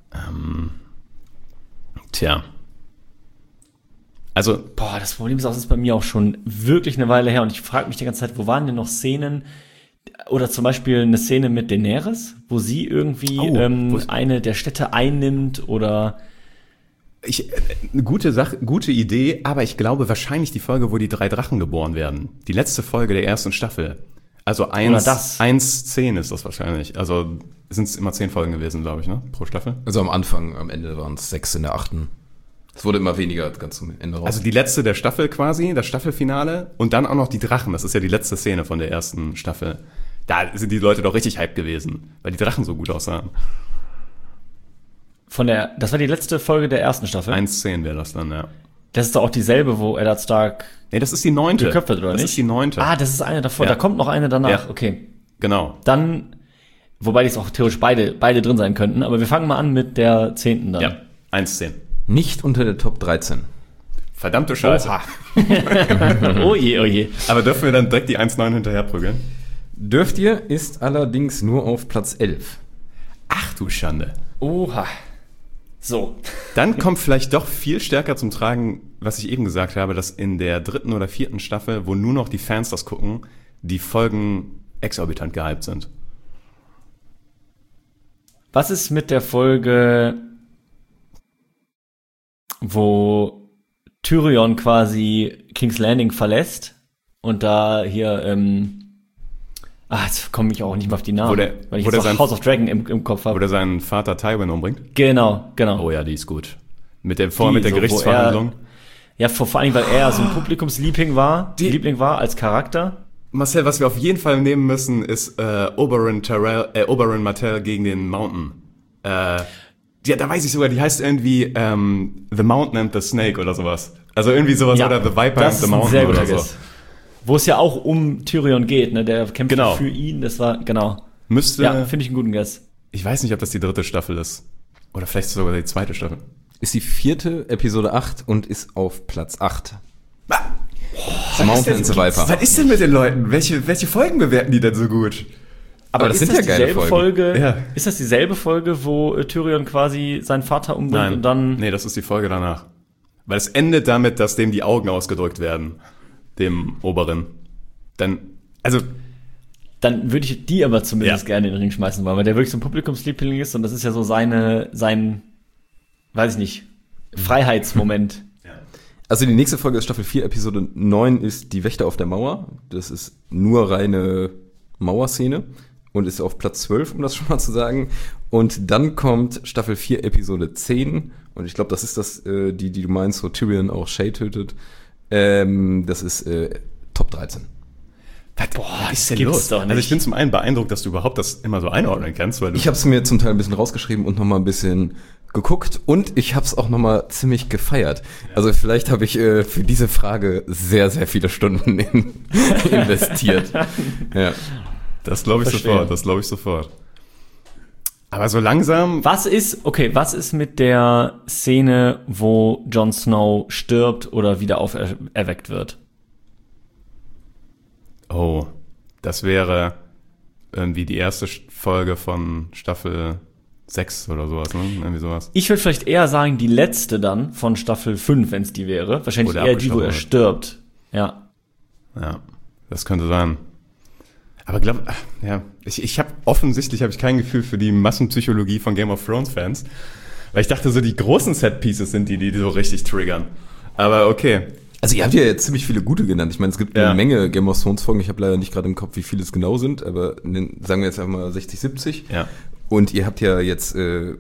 Tja. Also, das Problem ist auch, das ist bei mir auch schon wirklich eine Weile her und ich frage mich die ganze Zeit, wo waren denn noch Szenen oder zum Beispiel eine Szene mit Daenerys, wo sie irgendwie eine der Städte einnimmt oder eine gute Idee, aber ich glaube wahrscheinlich die Folge, wo die 3 Drachen geboren werden. Die letzte Folge der ersten Staffel. Also 1:10 ist das wahrscheinlich. Also sind es immer 10 Folgen gewesen, glaube ich, ne? Pro Staffel. Also am Anfang, am Ende waren es 6 in der 8. Es wurde immer weniger ganz zum Ende raus. Also die letzte der Staffel quasi, das Staffelfinale und dann auch noch die Drachen. Das ist ja die letzte Szene von der ersten Staffel. Da sind die Leute doch richtig hyped gewesen, weil die Drachen so gut aussahen. Das war die letzte Folge der ersten Staffel? 1:10 wäre das dann, ja. Das ist doch auch dieselbe, wo Eddard Stark Nee, das ist die 9. geköpft wird, oder nicht? Das ist die 9. Das ist eine davor. Ja. Da kommt noch eine danach. Ja. Okay. Genau. Dann, wobei die auch theoretisch beide drin sein könnten, aber wir fangen mal an mit der 10. dann. Ja, 1:10. Nicht unter der Top 13. Verdammte Scheiße. Oha. Oh je. Aber dürfen wir dann direkt die 1:9 hinterher prügeln? Dürft ihr, ist allerdings nur auf Platz 11. Ach du Schande. Oha. So. Dann kommt vielleicht doch viel stärker zum Tragen, was ich eben gesagt habe, dass in der 3. oder 4. Staffel, wo nur noch die Fans das gucken, die Folgen exorbitant gehypt sind. Was ist mit der Folge, wo Tyrion quasi King's Landing verlässt und da hier, jetzt komme ich auch nicht mehr auf die Namen, weil ich jetzt House of Dragon im Kopf habe. Wo der seinen Vater Tywin umbringt? Genau. Oh ja, die ist gut. Mit der Gerichtsverhandlung. Vor allem, weil er so ein Publikumsliebling war als Charakter. Marcel, was wir auf jeden Fall nehmen müssen, ist Oberyn Martell gegen den Mountain. Da weiß ich sogar, die heißt irgendwie The Mountain and the Snake oder sowas. Also irgendwie sowas, Ja, oder The Viper and the Mountain sehr oder guter so. Guess. Wo es ja auch um Tyrion geht, ne? Der kämpft Genau. für ihn, das war, genau. Müsste, Finde ich einen guten Guess. ich weiß nicht, ob das die 3. Staffel ist. Oder vielleicht sogar die 2. Staffel. Ist die 4. Episode 8 und ist auf Platz 8. The Mountain and the Viper. Was ist denn mit den Leuten? Welche Folgen bewerten die denn so gut? Aber das sind ja geile Folgen. Ja. Ist das dieselbe Folge, wo Tyrion quasi seinen Vater umbringt und dann... Nee, das ist die Folge danach. Weil es endet damit, dass dem die Augen ausgedrückt werden. Dem Oberen. dann, also, dann würde ich die aber zumindest gerne in den Ring schmeißen wollen, weil der wirklich so ein Publikumsliebling ist und das ist ja so sein, weiß ich nicht, Freiheitsmoment. Also die nächste Folge ist Staffel 4, Episode 9 ist Die Wächter auf der Mauer. Das ist nur reine Mauerszene und ist auf Platz 12, um das schon mal zu sagen. Und dann kommt Staffel 4, Episode 10 und ich glaube, das ist das, die du meinst, wo Tyrion auch Shay tötet. Das ist Top 13. Was ist denn gibt's los? doch nicht. Also ich bin zum einen beeindruckt, dass du überhaupt das immer so einordnen kannst, weil du Ich habe es mir zum Teil ein bisschen rausgeschrieben und nochmal ein bisschen geguckt und ich habe es auch nochmal ziemlich gefeiert. Also vielleicht habe ich für diese Frage sehr, sehr viele Stunden investiert. Ja. das glaube ich sofort. Aber so langsam, Was ist mit der Szene, wo Jon Snow stirbt oder wieder auferweckt wird? oh, das wäre irgendwie die erste Folge von Staffel 6 oder sowas, ne? Irgendwie sowas. Ich würde vielleicht eher sagen, die letzte dann von Staffel 5, wenn es die wäre. Wahrscheinlich Oder eher die, wo er abgeschlossen stirbt. Ja. Ja, das könnte sein. Aber ich habe offensichtlich kein Gefühl für die Massenpsychologie von Game of Thrones Fans, weil ich dachte so, die großen Set-Pieces sind die so richtig triggern. Aber okay. Also ihr habt ja jetzt ziemlich viele gute genannt. Ich meine, es gibt Ja. eine Menge Game of Thrones Folgen. Ich habe leider nicht gerade im Kopf, wie viele es genau sind, aber sagen wir jetzt einfach mal 60, 70. Ja. Und ihr habt ja jetzt,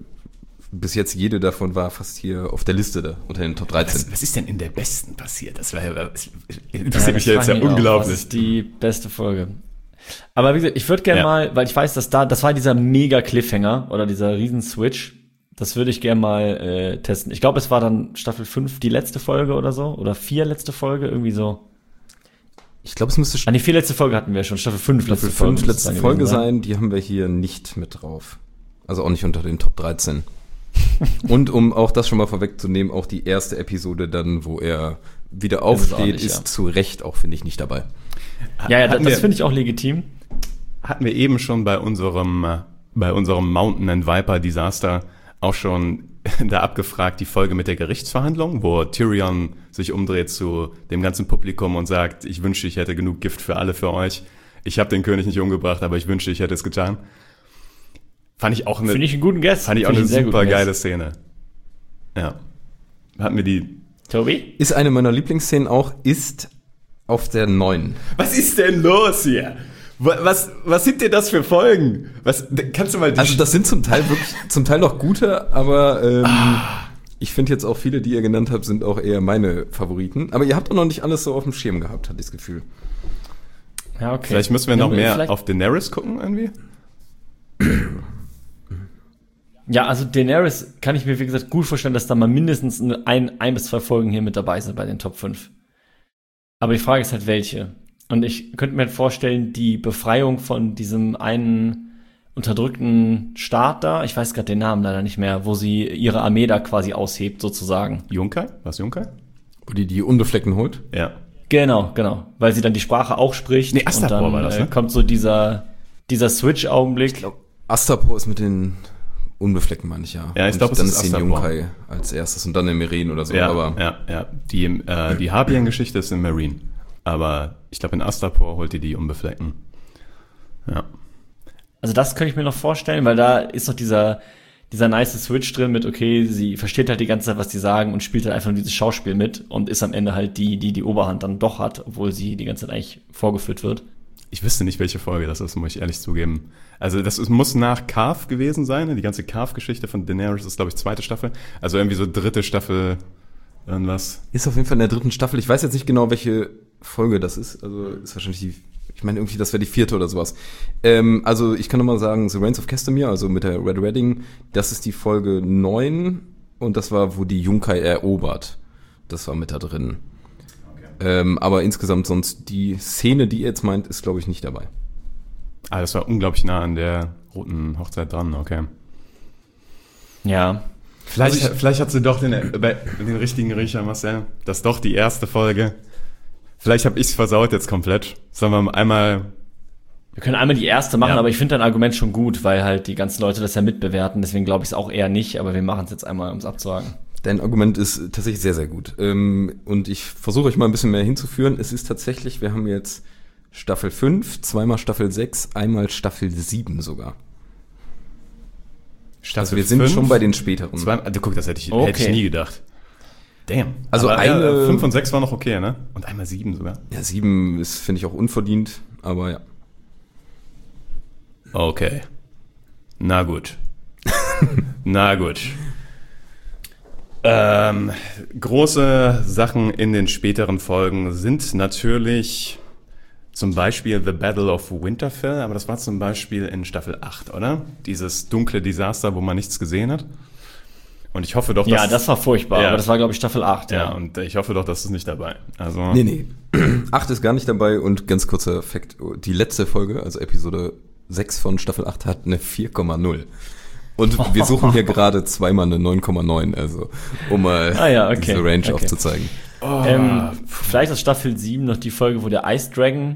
bis jetzt jede davon war fast hier auf der Liste da, unter den Top 13. Was ist denn in der besten passiert? Das war ja, interessiert mich ja jetzt ja frage ich mich auch, unglaublich. Was ist die beste Folge? Aber wie gesagt, ich würde gerne Ja. mal, weil ich weiß, dass das war dieser mega Cliffhanger oder dieser riesen Switch. Das würde ich gerne mal testen. Ich glaube, es war dann Staffel 5 die letzte Folge oder so. Oder 4 letzte Folge, irgendwie so. Ich glaube, es müsste Die 4 letzte Folge hatten wir schon. Staffel 5 Staffel 5 letzte Folge sein. Die haben wir hier nicht mit drauf. Also auch nicht unter den Top 13. Und um auch das schon mal vorwegzunehmen, auch die erste Episode dann, wo er wieder aufsteht, nicht, ist ja. zu Recht auch, finde ich, nicht dabei. Ja, Hatten das wir- finde ich auch legitim. Hatten wir eben schon bei unserem Mountain and Viper Desaster auch schon da abgefragt, die Folge mit der Gerichtsverhandlung, wo Tyrion sich umdreht zu dem ganzen Publikum und sagt, ich wünschte, ich hätte genug Gift für alle für euch. Ich habe den König nicht umgebracht, aber ich wünschte, ich hätte es getan. Fand ich auch eine Finde ich einen guten Guess. Fand ich auch Finde eine einen sehr super guten geile Guess. Szene. Ja. Hatten wir die. Tobi? Ist eine meiner Lieblingsszenen auch, ist auf der 9. Was ist denn los hier? Was sind denn das für Folgen? Kannst du mal Also das sind zum Teil noch gute, aber ich finde jetzt auch viele, die ihr genannt habt, sind auch eher meine Favoriten. Aber ihr habt auch noch nicht alles so auf dem Schirm gehabt, hatte ich das Gefühl. Ja, okay. Vielleicht müssen wir noch mehr vielleicht- auf Daenerys gucken irgendwie. Ja, also Daenerys kann ich mir, wie gesagt, gut vorstellen, dass da mal mindestens ein bis zwei Folgen hier mit dabei sind bei den Top 5. Aber die Frage ist halt, welche. Und ich könnte mir vorstellen, die Befreiung von diesem einen unterdrückten Staat da, ich weiß gerade den Namen leider nicht mehr, wo sie ihre Armee da quasi aushebt, sozusagen. Junkai? Was Junkai? Wo die Unbefleckten holt. Ja. Genau. Weil sie dann die Sprache auch spricht. Nee, Astapor und dann war das, ne? kommt so dieser Switch-Augenblick. Astapor ist mit den Unbefleckten, meine ich, ja. Ja, ich Und glaub, es dann ist ist den Astapor. Junkai als erstes und dann der Meren oder so. Ja, Aber ja. Die Harpien-Geschichte ist in Marine. Aber ich glaube, in Astapor holt die Unbefleckten. Ja. Also das könnte ich mir noch vorstellen, weil da ist noch dieser nice Switch drin mit, okay, sie versteht halt die ganze Zeit, was die sagen und spielt halt einfach nur dieses Schauspiel mit und ist am Ende halt die Oberhand dann doch hat, obwohl sie die ganze Zeit eigentlich vorgeführt wird. Ich wüsste nicht, welche Folge das ist, muss ich ehrlich zugeben. Also muss nach Carve gewesen sein. Ne? Die ganze Carve-Geschichte von Daenerys ist, glaube ich, 2. Staffel. Also irgendwie so 3. Staffel irgendwas. ist auf jeden Fall in der 3. Staffel. Ich weiß jetzt nicht genau, welche Folge das ist. Also ist wahrscheinlich ich meine irgendwie, das wäre die 4. oder sowas. Also ich kann nochmal sagen, The Reigns of Castamere, also mit der Red Wedding, das ist die Folge 9 und das war, wo die Junkai erobert. Das war mit da drin. Aber insgesamt sonst die Szene, die ihr jetzt meint, ist, glaube ich, nicht dabei. Ah, das war unglaublich nah an der roten Hochzeit dran, okay. Ja. Vielleicht hat sie doch den richtigen Riecher, Marcel. Das ist doch die erste Folge. Vielleicht habe ich es versaut jetzt komplett. Sollen wir einmal... Wir können einmal die erste machen, Ja. aber ich finde dein Argument schon gut, weil halt die ganzen Leute das ja mitbewerten, deswegen glaube ich es auch eher nicht, aber wir machen es jetzt einmal, um es abzuhaken. Dein Argument ist tatsächlich sehr, sehr gut. Und ich versuche euch mal ein bisschen mehr hinzuführen. Es ist tatsächlich, wir haben jetzt Staffel 5, zweimal Staffel 6, einmal Staffel 7 sogar. Also wir sind 5, schon bei den späteren. Guck, das hätte ich Okay. nie gedacht. Damn. Also aber, eine- 5 und 6 war noch okay, ne? Und einmal 7 sogar. Ja, 7 ist, finde ich, auch unverdient, aber ja. Okay. Na gut. Na gut. Große Sachen in den späteren Folgen sind natürlich zum Beispiel The Battle of Winterfell, aber das war zum Beispiel in Staffel 8, oder? Dieses dunkle Desaster, wo man nichts gesehen hat. Und ich hoffe doch, dass... Ja, das war furchtbar, Ja. aber das war, glaube ich, Staffel 8. Ja, und ich hoffe doch, das ist nicht dabei. Also, Nee. 8 ist gar nicht dabei und ganz kurzer Fakt, die letzte Folge, also Episode 6 von Staffel 8, hat eine 4,0 Und wir suchen hier gerade zweimal eine 9,9, also um mal diese Range aufzuzeigen. Vielleicht ist Staffel 7 noch die Folge, wo der Ice Dragon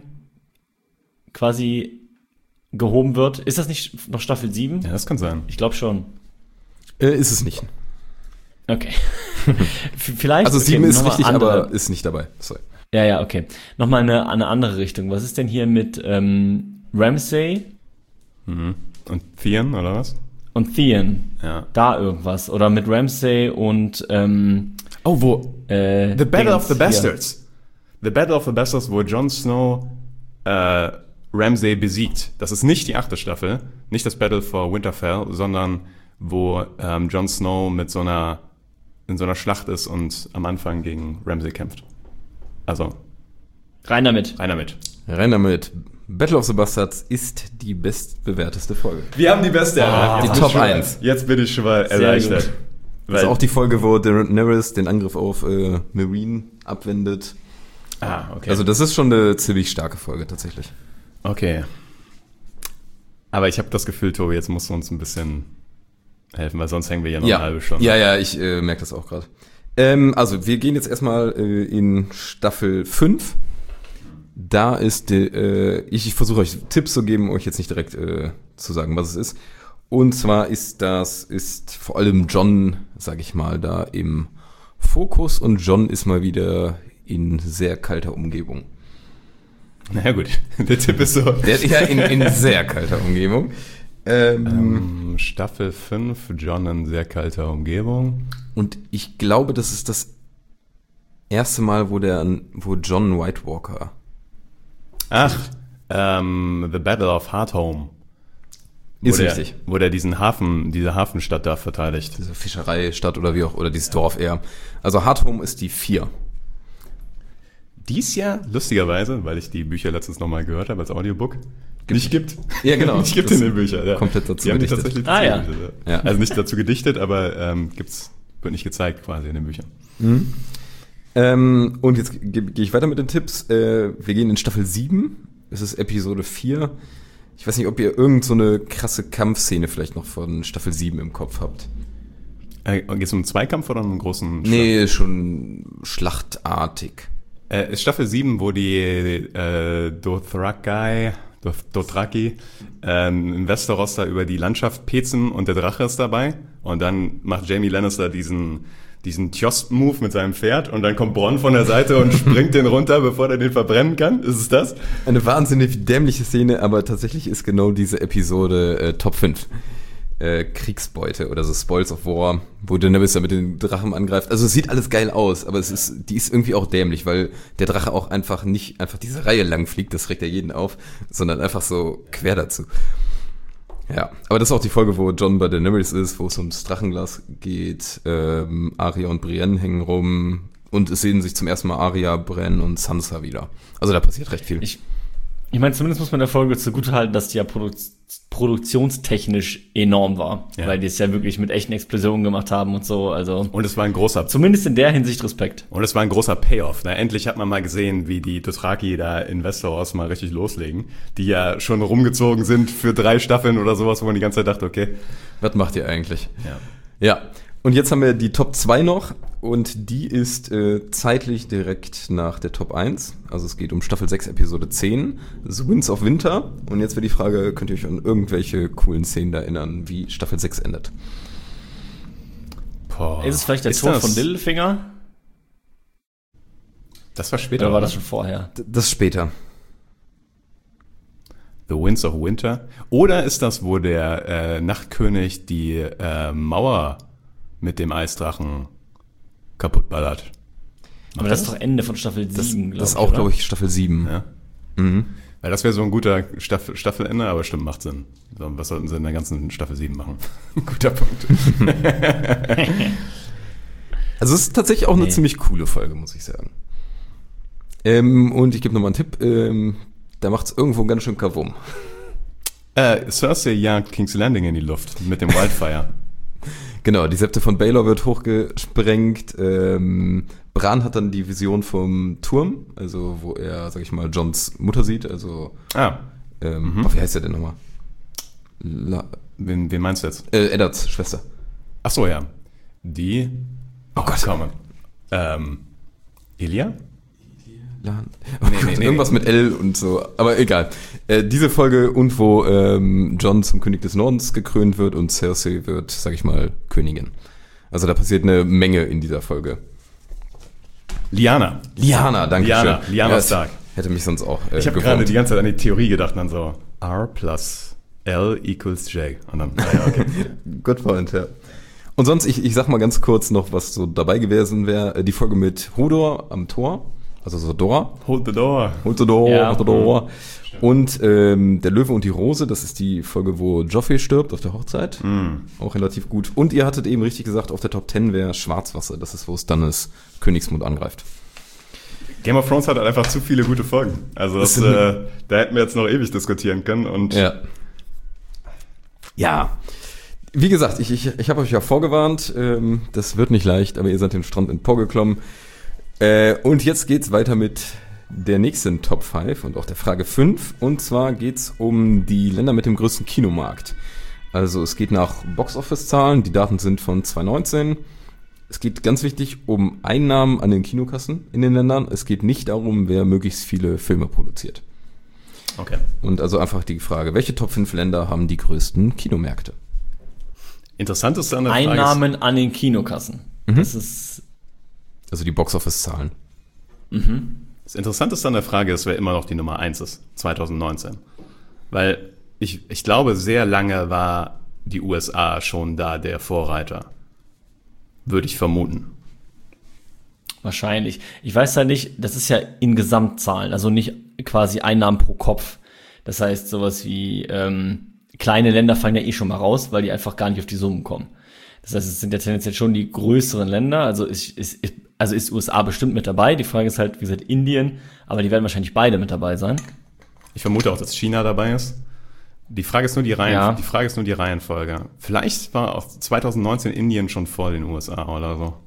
quasi gehoben wird. Ist das nicht noch Staffel 7? ja, das kann sein. Ich glaube schon. Ist es nicht. Okay. Vielleicht. Also 7 ist nochmal richtig, andere. aber ist nicht dabei. Sorry. Ja, okay. Nochmal eine andere Richtung. Was ist denn hier mit Ramsay Und Theon, oder was? und Theon? Ja. Da irgendwas. Oder mit Ramsay und Oh, wo? The Battle of the Dingens hier. Bastards. The Battle of the Bastards, wo Jon Snow Ramsay besiegt. Das ist nicht die 8. Staffel, nicht das Battle for Winterfell, sondern wo Jon Snow in so einer Schlacht ist und am Anfang gegen Ramsay kämpft. Also, Rein damit. einer mit. Rein damit. Battle of the Bastards ist die bestbewerteste Folge. Wir haben die beste Die Top 1. Jetzt bin ich schon mal Sehr erleichtert. gut. Das ist auch die Folge, wo Daenerys den Angriff auf Meereen abwendet. okay. Also das ist schon eine ziemlich starke Folge tatsächlich. Okay. Aber ich habe das Gefühl, Tobi, jetzt musst du uns ein bisschen helfen, weil sonst hängen wir ja noch eine halbe Stunde. Ja, ich merke das auch gerade. Also wir gehen jetzt erstmal in Staffel 5. Da ist, ich versuche euch Tipps zu geben, euch jetzt nicht direkt zu sagen, was es ist. Und zwar ist vor allem Jon, sag ich mal, da im Fokus und Jon ist mal wieder in sehr kalter Umgebung. Na gut, der Tipp ist so. Ja, in sehr kalter Umgebung. Staffel 5, Jon in sehr kalter Umgebung. Und ich glaube, das ist das erste Mal, wo Jon White Walker. Ach, The Battle of Hardhome. Ist richtig. Wo der diese Hafenstadt da verteidigt. Diese Fischereistadt oder wie auch, oder dieses Dorf eher. Also Hardhome ist die 4. Dies Jahr, lustigerweise, weil ich die Bücher letztens nochmal gehört habe als Audiobook, nicht gibt. Ja, genau. Nicht gibt Das in den Büchern. Ja. komplett dazu Die haben die gedichtet. tatsächlich Ah, ja. gedichtet, Ja. Also nicht dazu gedichtet, aber wird nicht gezeigt quasi in den Büchern. Und jetzt gehe ich weiter mit den Tipps. Wir gehen in Staffel 7. Es ist Episode 4. Ich weiß nicht, ob ihr irgend so eine krasse Kampfszene vielleicht noch von Staffel 7 im Kopf habt. Geht es um einen Zweikampf oder einen großen Nee, schon schlachtartig. Ist Staffel 7, wo die Dothraki in Westeros da über die Landschaft pezen und der Drache ist dabei. Und dann macht Jaime Lannister diesen Tjost-Move mit seinem Pferd und dann kommt Bronn von der Seite und springt den runter, bevor er den verbrennen kann. Ist es das? Eine wahnsinnig dämliche Szene, aber tatsächlich ist genau diese Episode Top 5. Kriegsbeute oder so Spoils of War, wo Daenerys da mit den Drachen angreift. Also es sieht alles geil aus, aber die ist irgendwie auch dämlich, weil der Drache auch nicht einfach diese Reihe lang fliegt, das regt ja jeden auf, sondern einfach so quer dazu. Ja, aber das ist auch die Folge, wo Jon bei Daenerys ist, wo es ums Drachenglas geht. Arya und Brienne hängen rum und es sehen sich zum ersten Mal Arya, Bran und Sansa wieder. Also da passiert recht viel. Ich meine, zumindest muss man der Folge zugutehalten, dass die ja produktionstechnisch enorm war. Ja. Weil die es ja wirklich mit echten Explosionen gemacht haben und so. Also Und es war ein großer zumindest in der Hinsicht Respekt. Payoff. Na, endlich hat man mal gesehen, wie die Dothraki da in Westeros mal richtig loslegen, die ja schon rumgezogen sind für 3 Staffeln oder sowas, wo man die ganze Zeit dachte, okay. Was macht ihr eigentlich? Ja. Ja, und jetzt haben wir die Top 2 noch und die ist zeitlich direkt nach der Top 1. Also es geht um Staffel 6, Episode 10, The Winds of Winter. Und jetzt wäre die Frage, könnt ihr euch an irgendwelche coolen Szenen da erinnern, wie Staffel 6 endet? Boah. Ist es vielleicht der Ist Tod das- von Littlefinger? Das war später. Oder war das schon vorher? Das später. The Winds of Winter? Oder ist das, wo der Nachtkönig die Mauer mit dem Eisdrachen kaputtballert? Aber das ist doch Ende von Staffel 7, Das ist auch, glaube ich, Staffel 7. Ja. Mhm. Weil das wäre so ein guter Staffelende, aber stimmt, macht Sinn. So, was sollten sie in der ganzen Staffel 7 machen? Guter Punkt. Also es ist tatsächlich auch eine ziemlich coole Folge, muss ich sagen. Und ich gebe nochmal einen Tipp. Da macht es irgendwo ganz schön Kavum. Cersei jagt King's Landing in die Luft mit dem Wildfire. Genau, die Septe von Baelor wird hochgesprengt. Bran hat dann die Vision vom Turm, also wo er, sag ich mal, Jons Mutter sieht. Also, wie heißt der denn nochmal? Wen meinst du jetzt? Eddards Schwester. Ach so, ja. Die... Oh Gott. Komm. Elia? Nee. Irgendwas mit L und so, aber egal. Diese Folge und wo Jon zum König des Nordens gekrönt wird und Cersei wird, sag ich mal, Königin. Also da passiert eine Menge in dieser Folge. Liana, danke schön. Liana Stark. Hätte mich sonst auch Ich habe gerade die ganze Zeit an die Theorie gedacht und dann so R plus L equals J. Und dann, okay. Good point, ja. Und sonst, ich sag mal ganz kurz noch, was so dabei gewesen wäre. Die Folge mit Hodor am Tor. Also so Dora. Hold the door. Hold the door, Ja. hold the door. Und der Löwe und die Rose, das ist die Folge, wo Joffrey stirbt auf der Hochzeit. Auch relativ gut. Und ihr hattet eben richtig gesagt, auf der Top 10 wäre Schwarzwasser. Das ist, wo Stannis Königsmund angreift. Game of Thrones hat halt einfach zu viele gute Folgen. Also da hätten wir jetzt noch ewig diskutieren können. Und Ja. Wie gesagt, ich habe euch ja vorgewarnt, das wird nicht leicht, aber ihr seid den Strand in Po geklommen. Und jetzt geht's weiter mit der nächsten Top 5 und auch der Frage 5. Und zwar geht's um die Länder mit dem größten Kinomarkt. Also es geht nach Box-Office-Zahlen, die Daten sind von 2019. Es geht ganz wichtig um Einnahmen an den Kinokassen in den Ländern. Es geht nicht darum, wer möglichst viele Filme produziert. okay. Und also einfach die Frage, welche Top 5 Länder haben die größten Kinomärkte? Interessant ist an der Frage Einnahmen an den Kinokassen. Das ist Also die Box-Office-Zahlen. Das Interessanteste an der Frage ist, wer immer noch die Nummer 1 ist, 2019. Weil ich glaube, sehr lange war die USA schon da der Vorreiter. Würde ich vermuten. wahrscheinlich. Ich weiß ja nicht, das ist ja in Gesamtzahlen, also nicht quasi Einnahmen pro Kopf. Das heißt, sowas wie kleine Länder fallen ja eh schon mal raus, weil die einfach gar nicht auf die Summen kommen. Das heißt, es sind ja tendenziell schon die größeren Länder, also ist USA bestimmt mit dabei. Die Frage ist halt, wie gesagt, Indien, aber die werden wahrscheinlich beide mit dabei sein. Ich vermute auch, dass China dabei ist. Die Frage ist nur die Reihenfolge. Vielleicht war auch 2019 Indien schon vor den USA oder so.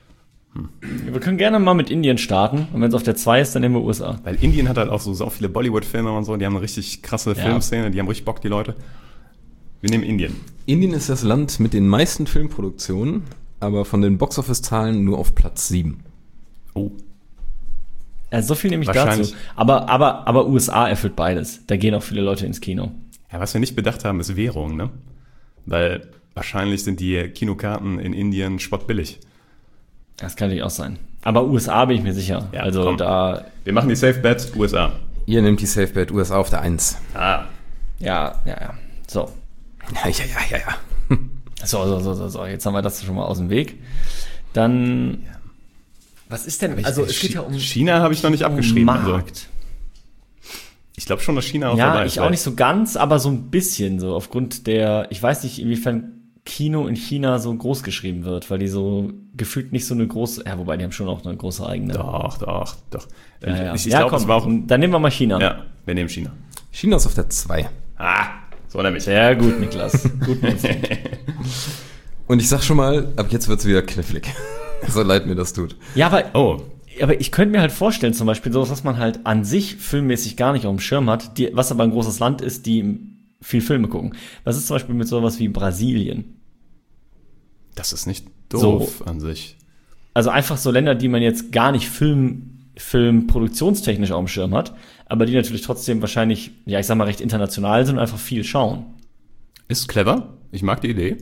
Wir können gerne mal mit Indien starten und wenn es auf der 2 ist, dann nehmen wir USA. Weil Indien hat halt auch so viele Bollywood-Filme und so, die haben eine richtig krasse Filmszene, die haben richtig Bock, die Leute. Wir nehmen Indien. Indien ist das Land mit den meisten Filmproduktionen, aber von den Box-Office-Zahlen nur auf Platz 7. Oh. Also so viel nehme ich Wahrscheinlich. dazu. Aber USA erfüllt beides. Da gehen auch viele Leute ins Kino. Ja, was wir nicht bedacht haben, ist Währung, ne? Weil wahrscheinlich sind die Kinokarten in Indien spottbillig. Das kann natürlich auch sein. Aber USA bin ich mir sicher. Ja, also komm. Wir machen die Safe Bet USA. Ihr nehmt die Safe Bet USA auf der 1. Ah. Ja. So. Ja. So. Jetzt haben wir das schon mal aus dem Weg. Dann. Was ist denn? Also es geht ja um China habe ich noch nicht abgeschrieben. Also, Markt. ich glaube schon, dass China auch dabei Ja, ist. ich auch nicht so ganz, aber so ein bisschen so aufgrund der. Ich weiß nicht, inwiefern Kino in China so groß geschrieben wird, weil die so gefühlt nicht so eine große. Ja, wobei die haben schon auch eine große eigene. Doch. Ja. Ich glaube, es war auch Dann nehmen wir mal China. Ja, wir nehmen China. China ist auf der 2. So nämlich. Sehr gut, Niklas. Gut. Und ich sag schon mal, ab jetzt wird's wieder knifflig. So leid mir das tut. Ja, aber Oh, Aber ich könnte mir halt vorstellen, zum Beispiel sowas, was man halt an sich filmmäßig gar nicht auf dem Schirm hat, was aber ein großes Land ist, die viel Filme gucken. Was ist zum Beispiel mit sowas wie Brasilien? das ist nicht doof an sich. Also einfach so Länder, die man jetzt gar nicht filmproduktionstechnisch auf dem Schirm hat, aber die natürlich trotzdem wahrscheinlich, ja, ich sag mal, recht international sind und einfach viel schauen. Ist clever. Ich mag die Idee.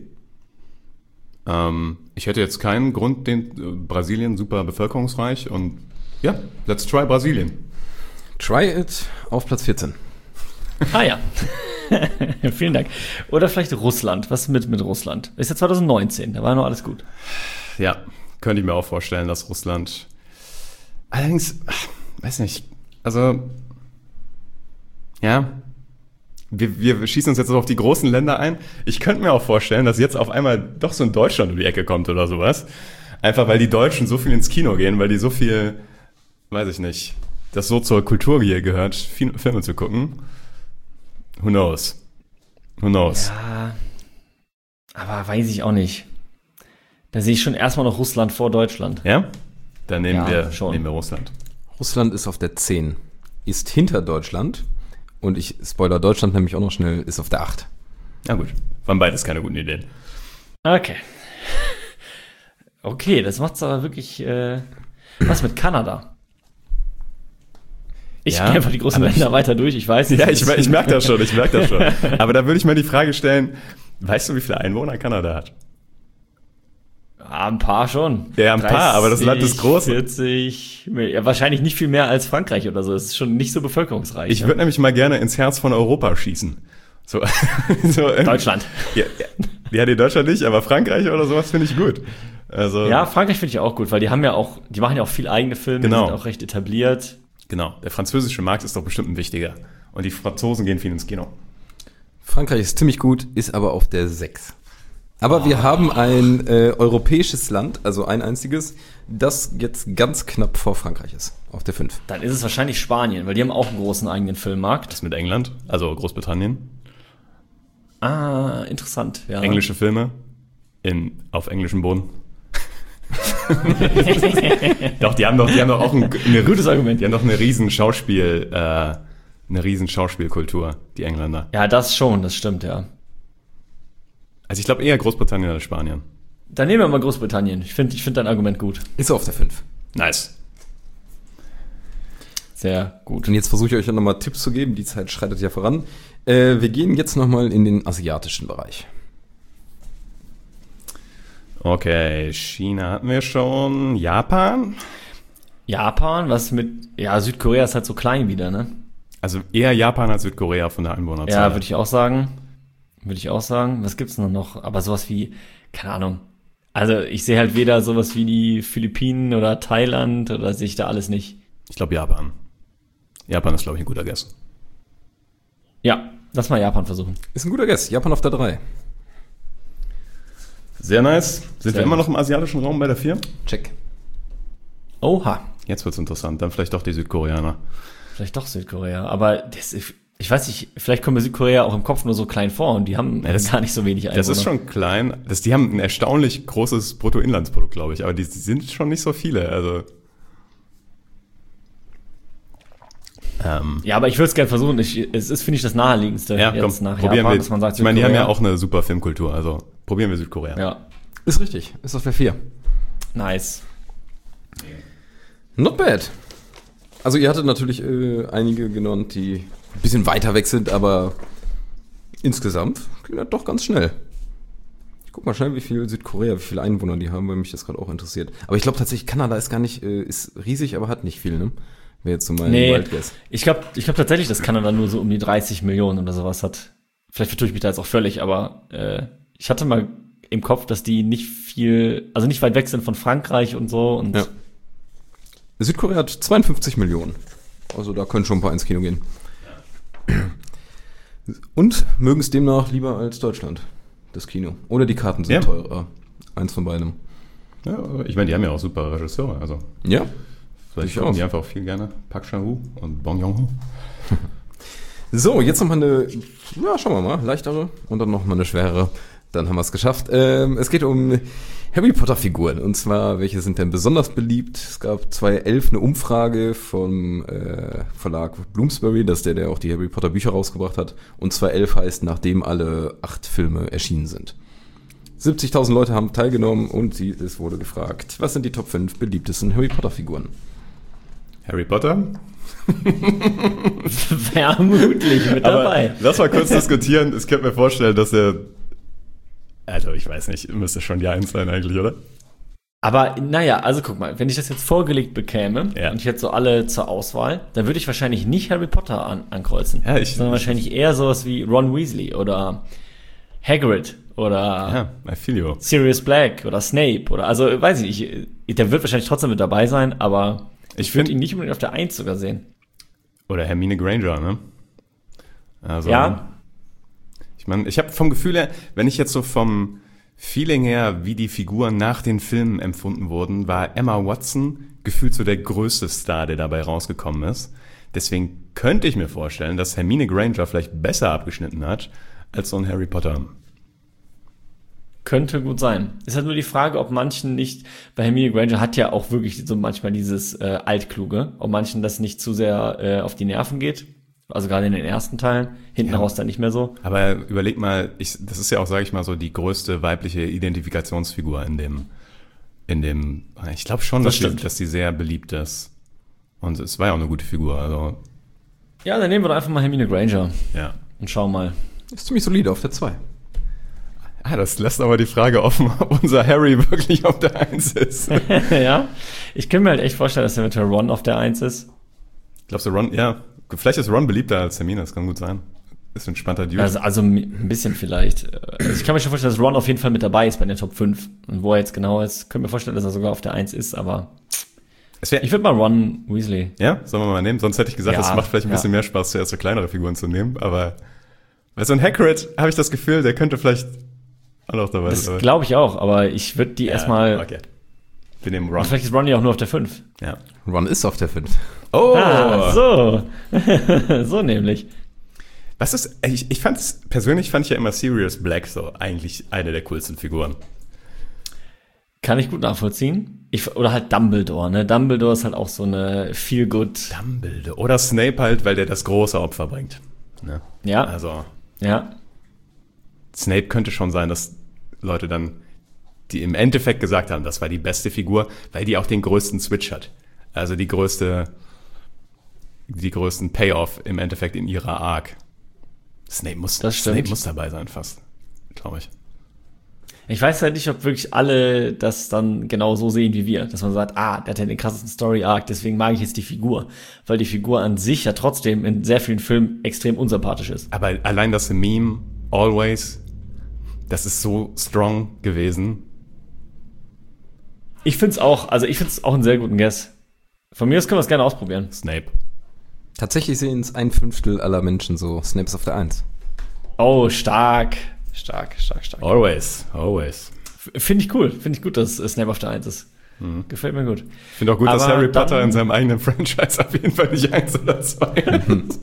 Ich hätte jetzt keinen Grund, Brasilien super bevölkerungsreich und ja, let's try Brasilien. Try it auf Platz 14. Ah ja. Vielen Dank. Oder vielleicht Russland. Was mit Russland? Ist ja 2019, da war noch alles gut. Ja, könnte ich mir auch vorstellen, dass Russland... Allerdings, weiß nicht, also... Ja, wir schießen uns jetzt auf die großen Länder ein. Ich könnte mir auch vorstellen, dass jetzt auf einmal doch so ein Deutschland um die Ecke kommt oder sowas. Einfach weil die Deutschen so viel ins Kino gehen, weil die so viel, weiß ich nicht, das so zur Kultur hier gehört, Filme zu gucken. Who knows? Who knows? Ja, aber weiß ich auch nicht. Da sehe ich schon erstmal noch Russland vor Deutschland. Ja? Dann nehmen wir Russland. Russland ist auf der 10. Ist hinter Deutschland. Und ich spoiler Deutschland nämlich auch noch schnell, ist auf der 8. Na gut, waren beides keine guten Ideen. Okay. Okay, das macht's aber wirklich, was mit Kanada? Ich gehe einfach die großen Länder weiter durch, ich weiß nicht. Ja, ich merke das schon. Aber da würde ich mal die Frage stellen, weißt du, wie viele Einwohner Kanada hat? Ja, ein paar schon. Ja, ein 30, paar, aber das Land ist groß. 40, ja, wahrscheinlich nicht viel mehr als Frankreich oder so. Es ist schon nicht so bevölkerungsreich. Ich würde nämlich mal gerne ins Herz von Europa schießen. So Deutschland. Ja, nee, Deutschland nicht, aber Frankreich oder sowas finde ich gut. Also, ja, Frankreich finde ich auch gut, weil die machen ja auch viel eigene Filme, genau. Die sind auch recht etabliert. Genau, der französische Markt ist doch bestimmt ein wichtiger. Und die Franzosen gehen viel ins Kino. Frankreich ist ziemlich gut, ist aber auf der 6. Aber wir haben ein europäisches Land, also ein einziges, das jetzt ganz knapp vor Frankreich ist, auf der 5. Dann ist es wahrscheinlich Spanien, weil die haben auch einen großen eigenen Filmmarkt. Das mit England, also Großbritannien. Ah, interessant, ja. Englische Filme auf englischem Boden. Doch, die haben doch auch ein gutes Argument. Die haben doch eine riesen Schauspielkultur, die Engländer. Ja, das schon, das stimmt, ja. Also ich glaube eher Großbritannien als Spanien. Dann nehmen wir mal Großbritannien. Ich finde dein Argument gut. Ist auf der 5. Nice. Sehr gut. Und jetzt versuche ich euch nochmal Tipps zu geben. Die Zeit schreitet ja voran. Wir gehen jetzt nochmal in den asiatischen Bereich. Okay, China hatten wir schon. Japan? Japan, was mit... Ja, Südkorea ist halt so klein wieder, ne? Also eher Japan als Südkorea von der Einwohnerzahl. Ja, würde ich auch sagen. Was gibt's denn noch? Aber sowas wie, keine Ahnung. Also ich sehe halt weder sowas wie die Philippinen oder Thailand oder sehe ich da alles nicht. Ich glaube Japan. Japan ist, glaube ich, ein guter Guess. Ja, lass mal Japan versuchen. Ist ein guter Guess. Japan auf der 3. Sehr nice. Sind wir immer noch im asiatischen Raum bei der 4? Check. Oha. Jetzt wird's interessant. Dann vielleicht doch die Südkoreaner. Vielleicht doch Südkorea. Aber ich weiß nicht, vielleicht kommt mir Südkorea auch im Kopf nur so klein vor und die haben gar nicht so wenig Einwohner. Das ist schon klein. Die haben ein erstaunlich großes Bruttoinlandsprodukt, glaube ich. Aber die sind schon nicht so viele. Also ja, aber ich würde es gerne versuchen. Es ist, finde ich, das Naheliegendste ja, jetzt nach probieren Japan, wir. dass man sagt, ich meine, die haben ja auch eine super Filmkultur. Also probieren wir Südkorea. Ja. Ist richtig. Ist auf der 4. Nice. Not bad. Also ihr hattet natürlich einige genannt, die ein bisschen weiter weg sind, aber insgesamt geht das doch ganz schnell. Ich guck mal schnell, wie viele Einwohner die haben, weil mich das gerade auch interessiert. Aber ich glaube tatsächlich, Kanada ist gar nicht, ist riesig, aber hat nicht viel, ne? Wäre jetzt so mein Wild Guess. Ich glaube tatsächlich, dass Kanada nur so um die 30 Millionen oder sowas hat. Vielleicht vertue ich mich da jetzt auch völlig, aber ich hatte mal im Kopf, dass die nicht weit weg sind von Frankreich und so. Und ja. Südkorea hat 52 Millionen. Also da können schon ein paar ins Kino gehen. Und mögen es demnach lieber als Deutschland, das Kino. Oder die Karten sind teurer. Eins von beidem. Ja, ich meine, die haben ja auch super Regisseure. Also ja. Vielleicht gucken die einfach auch viel gerne. Park Chan-wook und Bong Joon-ho. So, jetzt nochmal eine, schauen wir mal, leichtere und dann nochmal eine schwerere. Dann haben wir es geschafft. Es geht um Harry Potter Figuren. Und zwar, welche sind denn besonders beliebt? Es gab 2011 eine Umfrage vom Verlag Bloomsbury, das ist der auch die Harry Potter Bücher rausgebracht hat. Und 2011 heißt, nachdem alle 8 Filme erschienen sind. 70.000 Leute haben teilgenommen und es wurde gefragt, was sind die Top 5 beliebtesten Harry Potter Figuren? Harry Potter? Vermutlich mit dabei. Lass mal kurz diskutieren. Ich könnte mir vorstellen, dass also ich weiß nicht, müsste schon die 1 sein eigentlich, oder? Aber naja, also guck mal, wenn ich das jetzt vorgelegt bekäme und ich hätte so alle zur Auswahl, dann würde ich wahrscheinlich nicht Harry Potter ankreuzen, sondern wahrscheinlich eher sowas wie Ron Weasley oder Hagrid oder I feel you. Sirius Black oder Snape oder, also weiß ich nicht, der wird wahrscheinlich trotzdem mit dabei sein, aber ich würde ihn nicht unbedingt auf der 1 sogar sehen. Oder Hermine Granger, ne? Also, ja. Ich meine, ich habe vom Gefühl her, wenn ich jetzt so vom Feeling her, wie die Figuren nach den Filmen empfunden wurden, war Emma Watson gefühlt so der größte Star, der dabei rausgekommen ist. Deswegen könnte ich mir vorstellen, dass Hermine Granger vielleicht besser abgeschnitten hat als so ein Harry Potter. Könnte gut sein. Ist halt nur die Frage, ob manchen nicht, bei Hermine Granger hat ja auch wirklich so manchmal dieses Altkluge, ob manchen das nicht zu sehr auf die Nerven geht. Also gerade in den ersten Teilen, hinten raus dann nicht mehr so. Aber überleg mal, das ist ja auch, sage ich mal, so die größte weibliche Identifikationsfigur in dem. Ich glaube schon, dass die sehr beliebt ist. Und es war ja auch eine gute Figur. Also. Ja, dann nehmen wir doch einfach mal Hermine Granger. Ja. Und schauen mal. Ist ziemlich solide auf der 2. Das lässt aber die Frage offen, ob unser Harry wirklich auf der 1 ist. Ja, ich kann mir halt echt vorstellen, dass eventuell Ron auf der 1 ist. Glaubst du, Ron, ja, vielleicht ist Ron beliebter als Hermine, das kann gut sein. Ist ein entspannter Dude. Also ein bisschen vielleicht. Also ich kann mir schon vorstellen, dass Ron auf jeden Fall mit dabei ist bei den Top 5. Und wo er jetzt genau ist, können wir vorstellen, dass er sogar auf der 1 ist, aber ich würde mal Ron Weasley. Ja, sollen wir mal nehmen? Sonst hätte ich gesagt, es macht vielleicht ein bisschen mehr Spaß, zuerst so kleinere Figuren zu nehmen, aber bei so ein Hagrid habe ich das Gefühl, der könnte vielleicht auch noch dabei sein. Das glaube ich auch, aber ich würde die erstmal. Okay. Wir nehmen Ron. Vielleicht ist Ron ja auch nur auf der 5. Ja. Ron ist auf der 5. Oh! So. So nämlich. Was ist, persönlich fand ich ja immer Sirius Black so eigentlich eine der coolsten Figuren. Kann ich gut nachvollziehen. Oder halt Dumbledore, ne? Dumbledore ist halt auch so eine feel-good. Dumbledore. Oder Snape halt, weil der das große Opfer bringt. Ne? Ja. Also. Ja. Snape könnte schon sein, dass Leute dann, die im Endeffekt gesagt haben, das war die beste Figur, weil die auch den größten Switch hat. Also die größten Payoff im Endeffekt in ihrer Arc. Snape muss dabei sein, fast, glaube ich. Ich weiß halt nicht, ob wirklich alle das dann genau so sehen wie wir. Dass man sagt, der hat ja den krassesten Story-Arc, deswegen mag ich jetzt die Figur. Weil die Figur an sich ja trotzdem in sehr vielen Filmen extrem unsympathisch ist. Aber allein das Meme, Always, das ist so strong gewesen. Ich finde es auch einen sehr guten Guess. Von mir aus können wir es gerne ausprobieren. Snape. Tatsächlich sehen es 1/5 aller Menschen so. Snape ist auf der 1. Oh, stark. Always. Finde ich cool. Finde ich gut, dass Snape auf der 1 ist. Gefällt mir gut. Ich finde auch gut, dass Harry Potter in seinem eigenen Franchise auf jeden Fall nicht 1 oder 2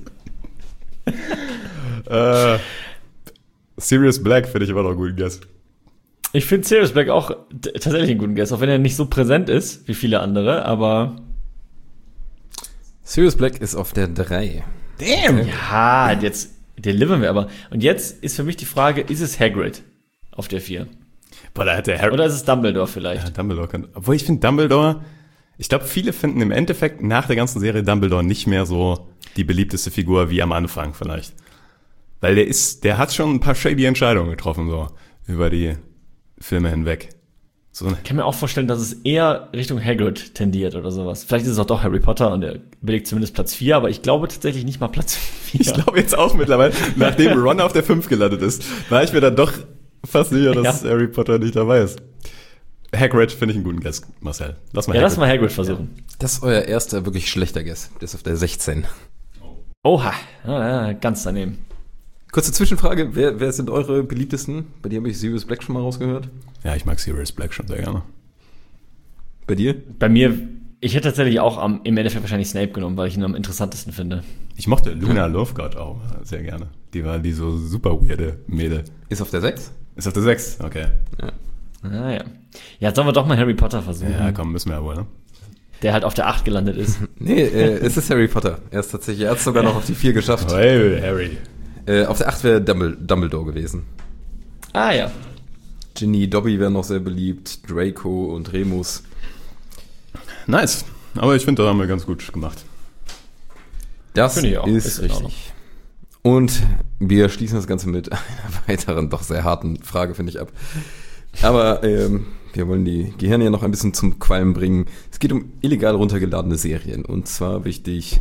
ist. Sirius Black finde ich immer noch einen guten Guess. Ich finde Sirius Black auch tatsächlich einen guten Guess, auch wenn er nicht so präsent ist wie viele andere, aber Sirius Black ist auf der 3. Damn! Ja, jetzt delivern wir aber. Und jetzt ist für mich die Frage, ist es Hagrid auf der 4? Boah, da hat der Harry. Oder ist es Dumbledore vielleicht? Ja, Dumbledore kann. Obwohl ich finde Dumbledore, ich glaube, viele finden im Endeffekt nach der ganzen Serie Dumbledore nicht mehr so die beliebteste Figur wie am Anfang vielleicht. Weil der hat schon ein paar shady Entscheidungen getroffen, so, über die Filme hinweg. So. Ich kann mir auch vorstellen, dass es eher Richtung Hagrid tendiert oder sowas. Vielleicht ist es auch doch Harry Potter und er belegt zumindest Platz 4, aber ich glaube tatsächlich nicht mal Platz 4. Ich glaube jetzt auch mittlerweile, nachdem Ron auf der 5 gelandet ist, war ich mir dann doch fast sicher, dass Harry Potter nicht dabei ist. Hagrid finde ich einen guten Guess, Marcel. Lass mal Hagrid versuchen. Ja. Das ist euer erster wirklich schlechter Guess. Der ist auf der 16. Oha, ganz daneben. Kurze Zwischenfrage, wer sind eure beliebtesten? Bei dir habe ich Sirius Black schon mal rausgehört. Ja, ich mag Sirius Black schon sehr gerne. Bei dir? Bei mir, ich hätte tatsächlich auch im Endeffekt wahrscheinlich Snape genommen, weil ich ihn am interessantesten finde. Ich mochte Luna Lovegood auch sehr gerne. Die war die so super weirde Mädel. Ist auf der 6? Ist auf der 6, okay. Ja. Ja. Ja, sollen wir doch mal Harry Potter versuchen. Ja, komm, müssen wir ja wohl, ne? Der halt auf der 8 gelandet ist. Nee, es ist Harry Potter. Er hat es sogar noch auf die 4 geschafft. Hey, Harry. Auf der 8 wäre Dumbledore gewesen. Ah ja. Ginny, Dobby wären noch sehr beliebt, Draco und Remus. Nice. Aber ich finde, da haben wir ganz gut gemacht. Das ich auch. ist richtig. Und wir schließen das Ganze mit einer weiteren, doch sehr harten Frage, finde ich, ab. Aber wir wollen die Gehirne ja noch ein bisschen zum Qualmen bringen. Es geht um illegal runtergeladene Serien. Und zwar wichtig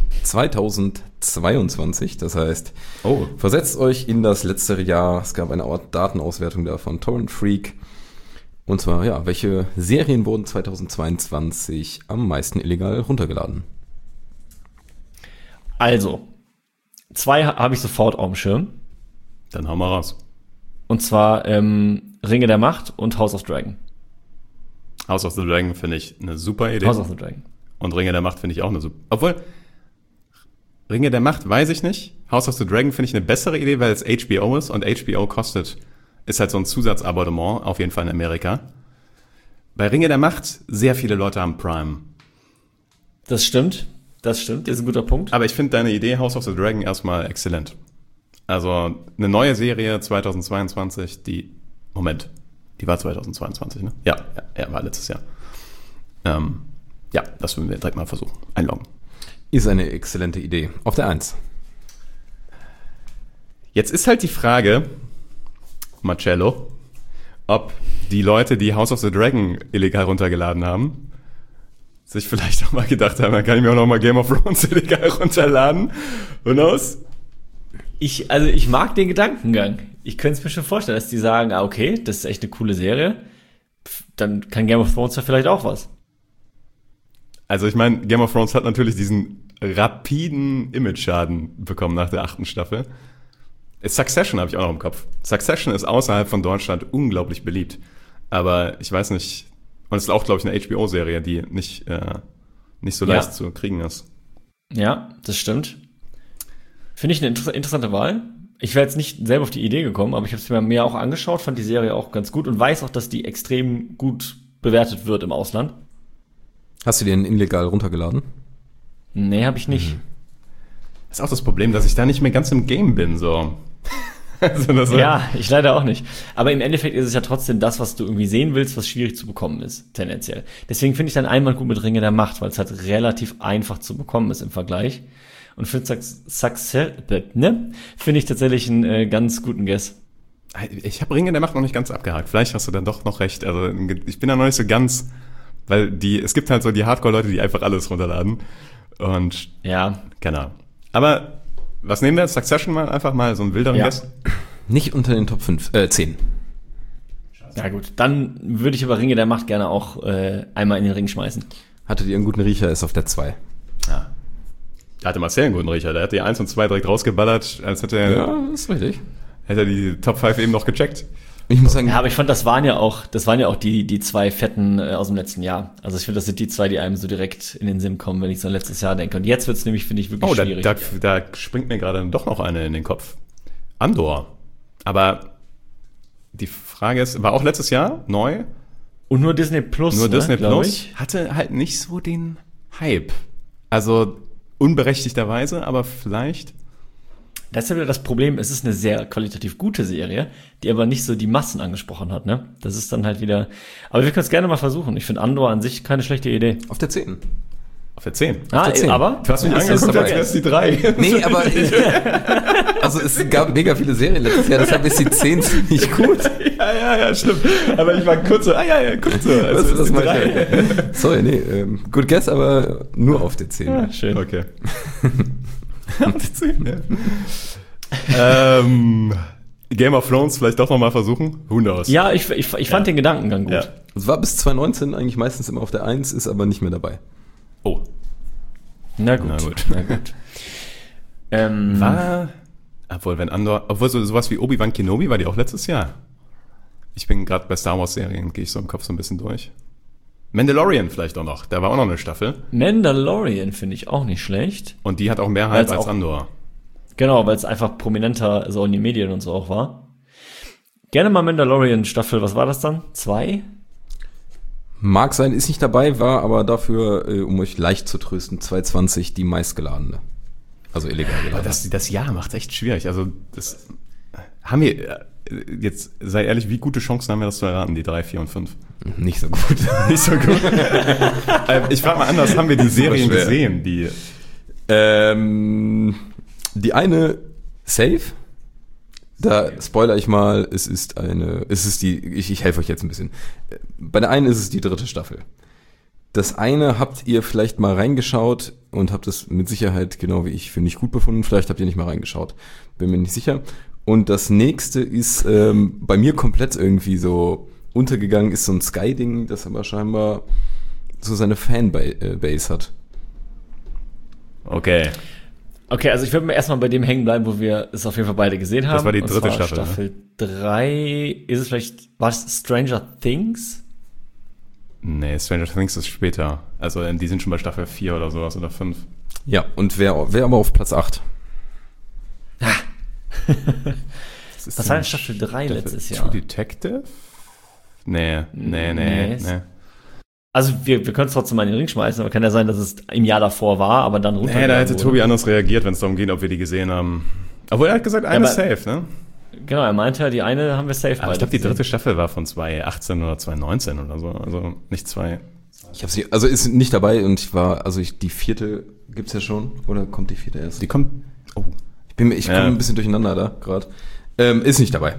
2022. Das heißt, versetzt euch in das letzte Jahr. Es gab eine Art Datenauswertung da von Torrent Freak. Und zwar, ja, welche Serien wurden 2022 am meisten illegal runtergeladen? Also, 2 habe ich sofort auf dem Schirm. Dann hau mal raus. Und zwar Ringe der Macht und House of Dragon. House of the Dragon finde ich eine super Idee. House of the Dragon. Und Ringe der Macht finde ich auch eine super. Obwohl, Ringe der Macht weiß ich nicht. House of the Dragon finde ich eine bessere Idee, weil es HBO ist und HBO ist halt so ein Zusatzabonnement, auf jeden Fall in Amerika. Bei Ringe der Macht, sehr viele Leute haben Prime. Das stimmt, das ist ein guter Punkt. Aber ich finde deine Idee House of the Dragon erstmal exzellent. Also eine neue Serie 2022, die war 2022, ne? Ja, war letztes Jahr. Ja, das würden wir direkt mal versuchen. Einloggen. Ist eine exzellente Idee. Auf der 1. Jetzt ist halt die Frage, Marcello, ob die Leute, die House of the Dragon illegal runtergeladen haben, sich vielleicht auch mal gedacht haben, dann kann ich mir auch noch mal Game of Thrones illegal runterladen. Who knows? Ich mag den Gedankengang. Ich könnte es mir schon vorstellen, dass die sagen, okay, das ist echt eine coole Serie. Dann kann Game of Thrones ja vielleicht auch was. Also ich meine, Game of Thrones hat natürlich diesen rapiden Image-Schaden bekommen nach der 8. Staffel. Succession habe ich auch noch im Kopf. Succession ist außerhalb von Deutschland unglaublich beliebt. Aber ich weiß nicht, und es ist auch, glaube ich, eine HBO-Serie, die nicht so leicht zu kriegen ist. Ja, das stimmt. Finde ich eine interessante Wahl. Ich wäre jetzt nicht selber auf die Idee gekommen, aber ich habe es mir auch angeschaut, fand die Serie auch ganz gut und weiß auch, dass die extrem gut bewertet wird im Ausland. Hast du den illegal runtergeladen? Nee, habe ich nicht. Das ist auch das Problem, dass ich da nicht mehr ganz im Game bin, so. Ja, ich leider auch nicht. Aber im Endeffekt ist es ja trotzdem das, was du irgendwie sehen willst, was schwierig zu bekommen ist, tendenziell. Deswegen finde ich dann einmal gut mit Ringe der Macht, weil es halt relativ einfach zu bekommen ist im Vergleich. Und für finde ich tatsächlich einen ganz guten Guess. Ich habe Ringe der Macht noch nicht ganz abgehakt. Vielleicht hast du dann doch noch recht. Also ich bin da noch nicht so ganz, weil es gibt halt so die Hardcore-Leute, die einfach alles runterladen. Und ja, genau. Aber was nehmen wir? Succession mal einfach mal so einen wilderen Guess? Nicht unter den Top 10. Ja gut, dann würde ich aber Ringe der Macht gerne auch einmal in den Ring schmeißen. Hattet ihr einen guten Riecher, ist auf der 2. Ja. Da hatte Marcel einen guten Riecher. Der hat die 1 und 2 direkt rausgeballert, als hätte er... Ja, das ist richtig. Hätte er die Top 5 eben noch gecheckt. Ich muss sagen... Ja, aber ich fand, das waren ja auch die 2 Fetten aus dem letzten Jahr. Also ich finde, das sind die 2, die einem so direkt in den Sinn kommen, wenn ich so an letztes Jahr denke. Und jetzt wird's nämlich, finde ich, wirklich schwierig. Da springt mir gerade doch noch eine in den Kopf. Andor. Aber die Frage ist, war auch letztes Jahr neu? Und nur Disney Plus, Disney Plus ich. Hatte halt nicht so den Hype. Also unberechtigterweise, aber vielleicht... Das ist ja wieder das Problem, es ist eine sehr qualitativ gute Serie, die aber nicht so die Massen angesprochen hat, ne? Das ist dann halt wieder... Aber wir können es gerne mal versuchen. Ich finde Andor an sich keine schlechte Idee. Auf der 10. Auf der 10? Auf der 10. Aber... Du hast mich angeguckt, als wär's die 3. Nee, aber... also es gab mega viele Serien letztes Jahr, deshalb ist die 10 ziemlich gut. Ja, stimmt. Aber ich war kurz so, kurz so. Also das mal sorry, nee, good guess, aber nur auf der 10. Ja, schön. Okay. Auf der 10, ja. Game of Thrones vielleicht doch nochmal versuchen? Who knows? Ja, ich fand den Gedankengang gut. Ja. Es war bis 2019 eigentlich meistens immer auf der 1, ist aber nicht mehr dabei. Oh. Na gut. Obwohl sowas wie Obi-Wan Kenobi war die auch letztes Jahr. Ich bin gerade bei Star Wars Serien, gehe ich so im Kopf so ein bisschen durch. Mandalorian vielleicht auch noch, da war auch noch eine Staffel. Mandalorian finde ich auch nicht schlecht. Und die hat auch mehr Hype als Andor. Genau, weil es einfach prominenter so in den Medien und so auch war. Gerne mal Mandalorian Staffel, was war das dann? 2? Mag sein, ist nicht dabei, war aber dafür, um euch leicht zu trösten, 220 die meistgeladene. Also illegal geladen. Aber das Jahr macht es echt schwierig. Also das haben wir, jetzt sei ehrlich, wie gute Chancen haben wir das zu erraten, die 3, 4 und 5? Nicht so gut. Nicht so gut. Ich frage mal anders, haben wir die Serien gesehen? Die eine safe, Da spoiler ich mal, ich helfe euch jetzt ein bisschen. Bei der einen ist es die 3. Staffel. Das eine habt ihr vielleicht mal reingeschaut und habt es mit Sicherheit, genau wie ich, für nicht gut befunden. Vielleicht habt ihr nicht mal reingeschaut. Bin mir nicht sicher. Und das nächste ist bei mir komplett irgendwie so untergegangen, ist so ein Sky-Ding, das aber scheinbar so seine Fanbase hat. Okay. Okay, also ich würde erstmal bei dem hängen bleiben, wo wir es auf jeden Fall beide gesehen haben. Das war die Und 3. zwar Staffel. Staffel 3, ist es vielleicht, war es Stranger Things? Nee, Stranger Things ist später. Also die sind schon bei Staffel 4 oder sowas oder 5. Ja, und wer aber auf Platz 8? Was war denn Staffel 3 letztes Jahr? True Detective? Nee. Also wir können es trotzdem mal in den Ring schmeißen, aber kann ja sein, dass es im Jahr davor war, aber dann runter. Nee, da hätte Tobi anders reagiert, wenn es darum geht, ob wir die gesehen haben. Obwohl er hat gesagt, eine safe, ne? Genau, er meinte ja, die eine haben wir safe. Aber ich glaube, die 3. Staffel war von 2018 oder 2019 oder so. Also nicht 2. Ich habe sie, also ist nicht dabei und die 4. gibt's ja schon, oder kommt die 4. erst? Die kommt. Oh. Ich komme ein bisschen durcheinander da gerade. Ist nicht dabei.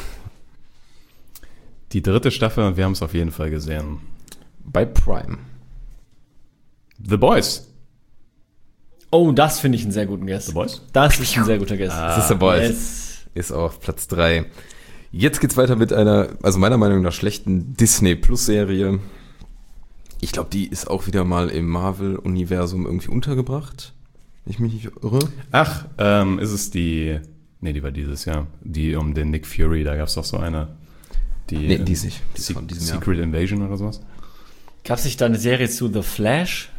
Die 3. Staffel und wir haben es auf jeden Fall gesehen. Bei Prime. The Boys. Oh, das finde ich einen sehr guten Guest. The Boys? Das ist ein sehr guter Guest. Das ist The Boys. Yes. Ist auf Platz 3. Jetzt geht's weiter mit einer, also meiner Meinung nach schlechten Disney-Plus-Serie. Ich glaube, die ist auch wieder mal im Marvel-Universum irgendwie untergebracht. Wenn ich mich nicht irre. Ach, ist es die... Nee, die war dieses Jahr. Die um den Nick Fury, da gab's doch so eine. Nee, die ist nicht. Die ist von diesem Jahr. Secret Invasion oder sowas? Gab es nicht da eine Serie zu The Flash?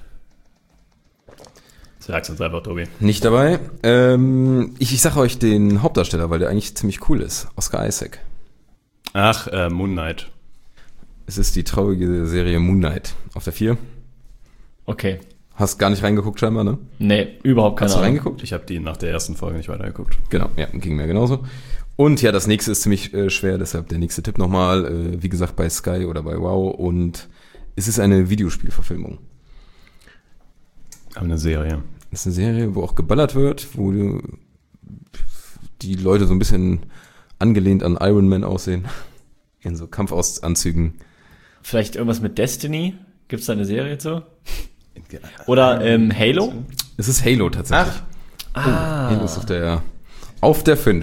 Sag's uns einfach, Tobi. Nicht dabei. Ich sage euch den Hauptdarsteller, weil der eigentlich ziemlich cool ist. Oscar Isaac. Ach, Moon Knight. Es ist die traurige Serie Moon Knight auf der 4. Okay. Hast gar nicht reingeguckt scheinbar, ne? Nee, überhaupt keine Hast du Ahnung. reingeguckt? Ich habe die nach der ersten Folge nicht weitergeguckt. Genau, ja, ging mir genauso. Und ja, das nächste ist ziemlich schwer, deshalb der nächste Tipp nochmal. Wie gesagt, bei Sky oder bei Wow. Und es ist eine Videospielverfilmung. Aber eine Serie. Es ist eine Serie, wo auch geballert wird, wo die Leute so ein bisschen angelehnt an Iron Man aussehen. In so Kampfanzügen. Vielleicht irgendwas mit Destiny? Gibt's da eine Serie zu? Oder Halo? Es ist Halo tatsächlich. Halo ist auf der 5.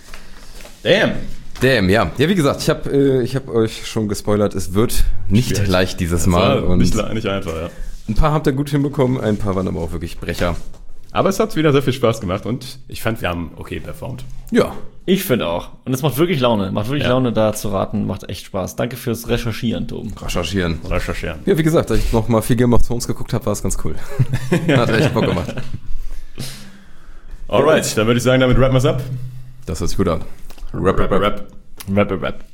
Damn, ja. Ja, wie gesagt, ich hab euch schon gespoilert, es wird nicht Schwierig. leicht dieses Das Mal. war Und nicht einfach, ja. ein paar habt ihr gut hinbekommen, ein paar waren aber auch wirklich Brecher. Aber es hat wieder sehr viel Spaß gemacht und ich fand, wir haben okay performt. Ja. Ich finde auch. Und es macht wirklich Laune. Macht wirklich Ja. Laune, da zu raten. Macht echt Spaß. Danke fürs Recherchieren, Tom. Recherchieren. Ja. Wie gesagt, als ich noch mal viel Game of Thrones geguckt habe, war es ganz cool. Hat echt Bock gemacht. Alright, dann würde ich sagen, damit rappen wir's ab. Das hört sich gut an. Rap. Rap.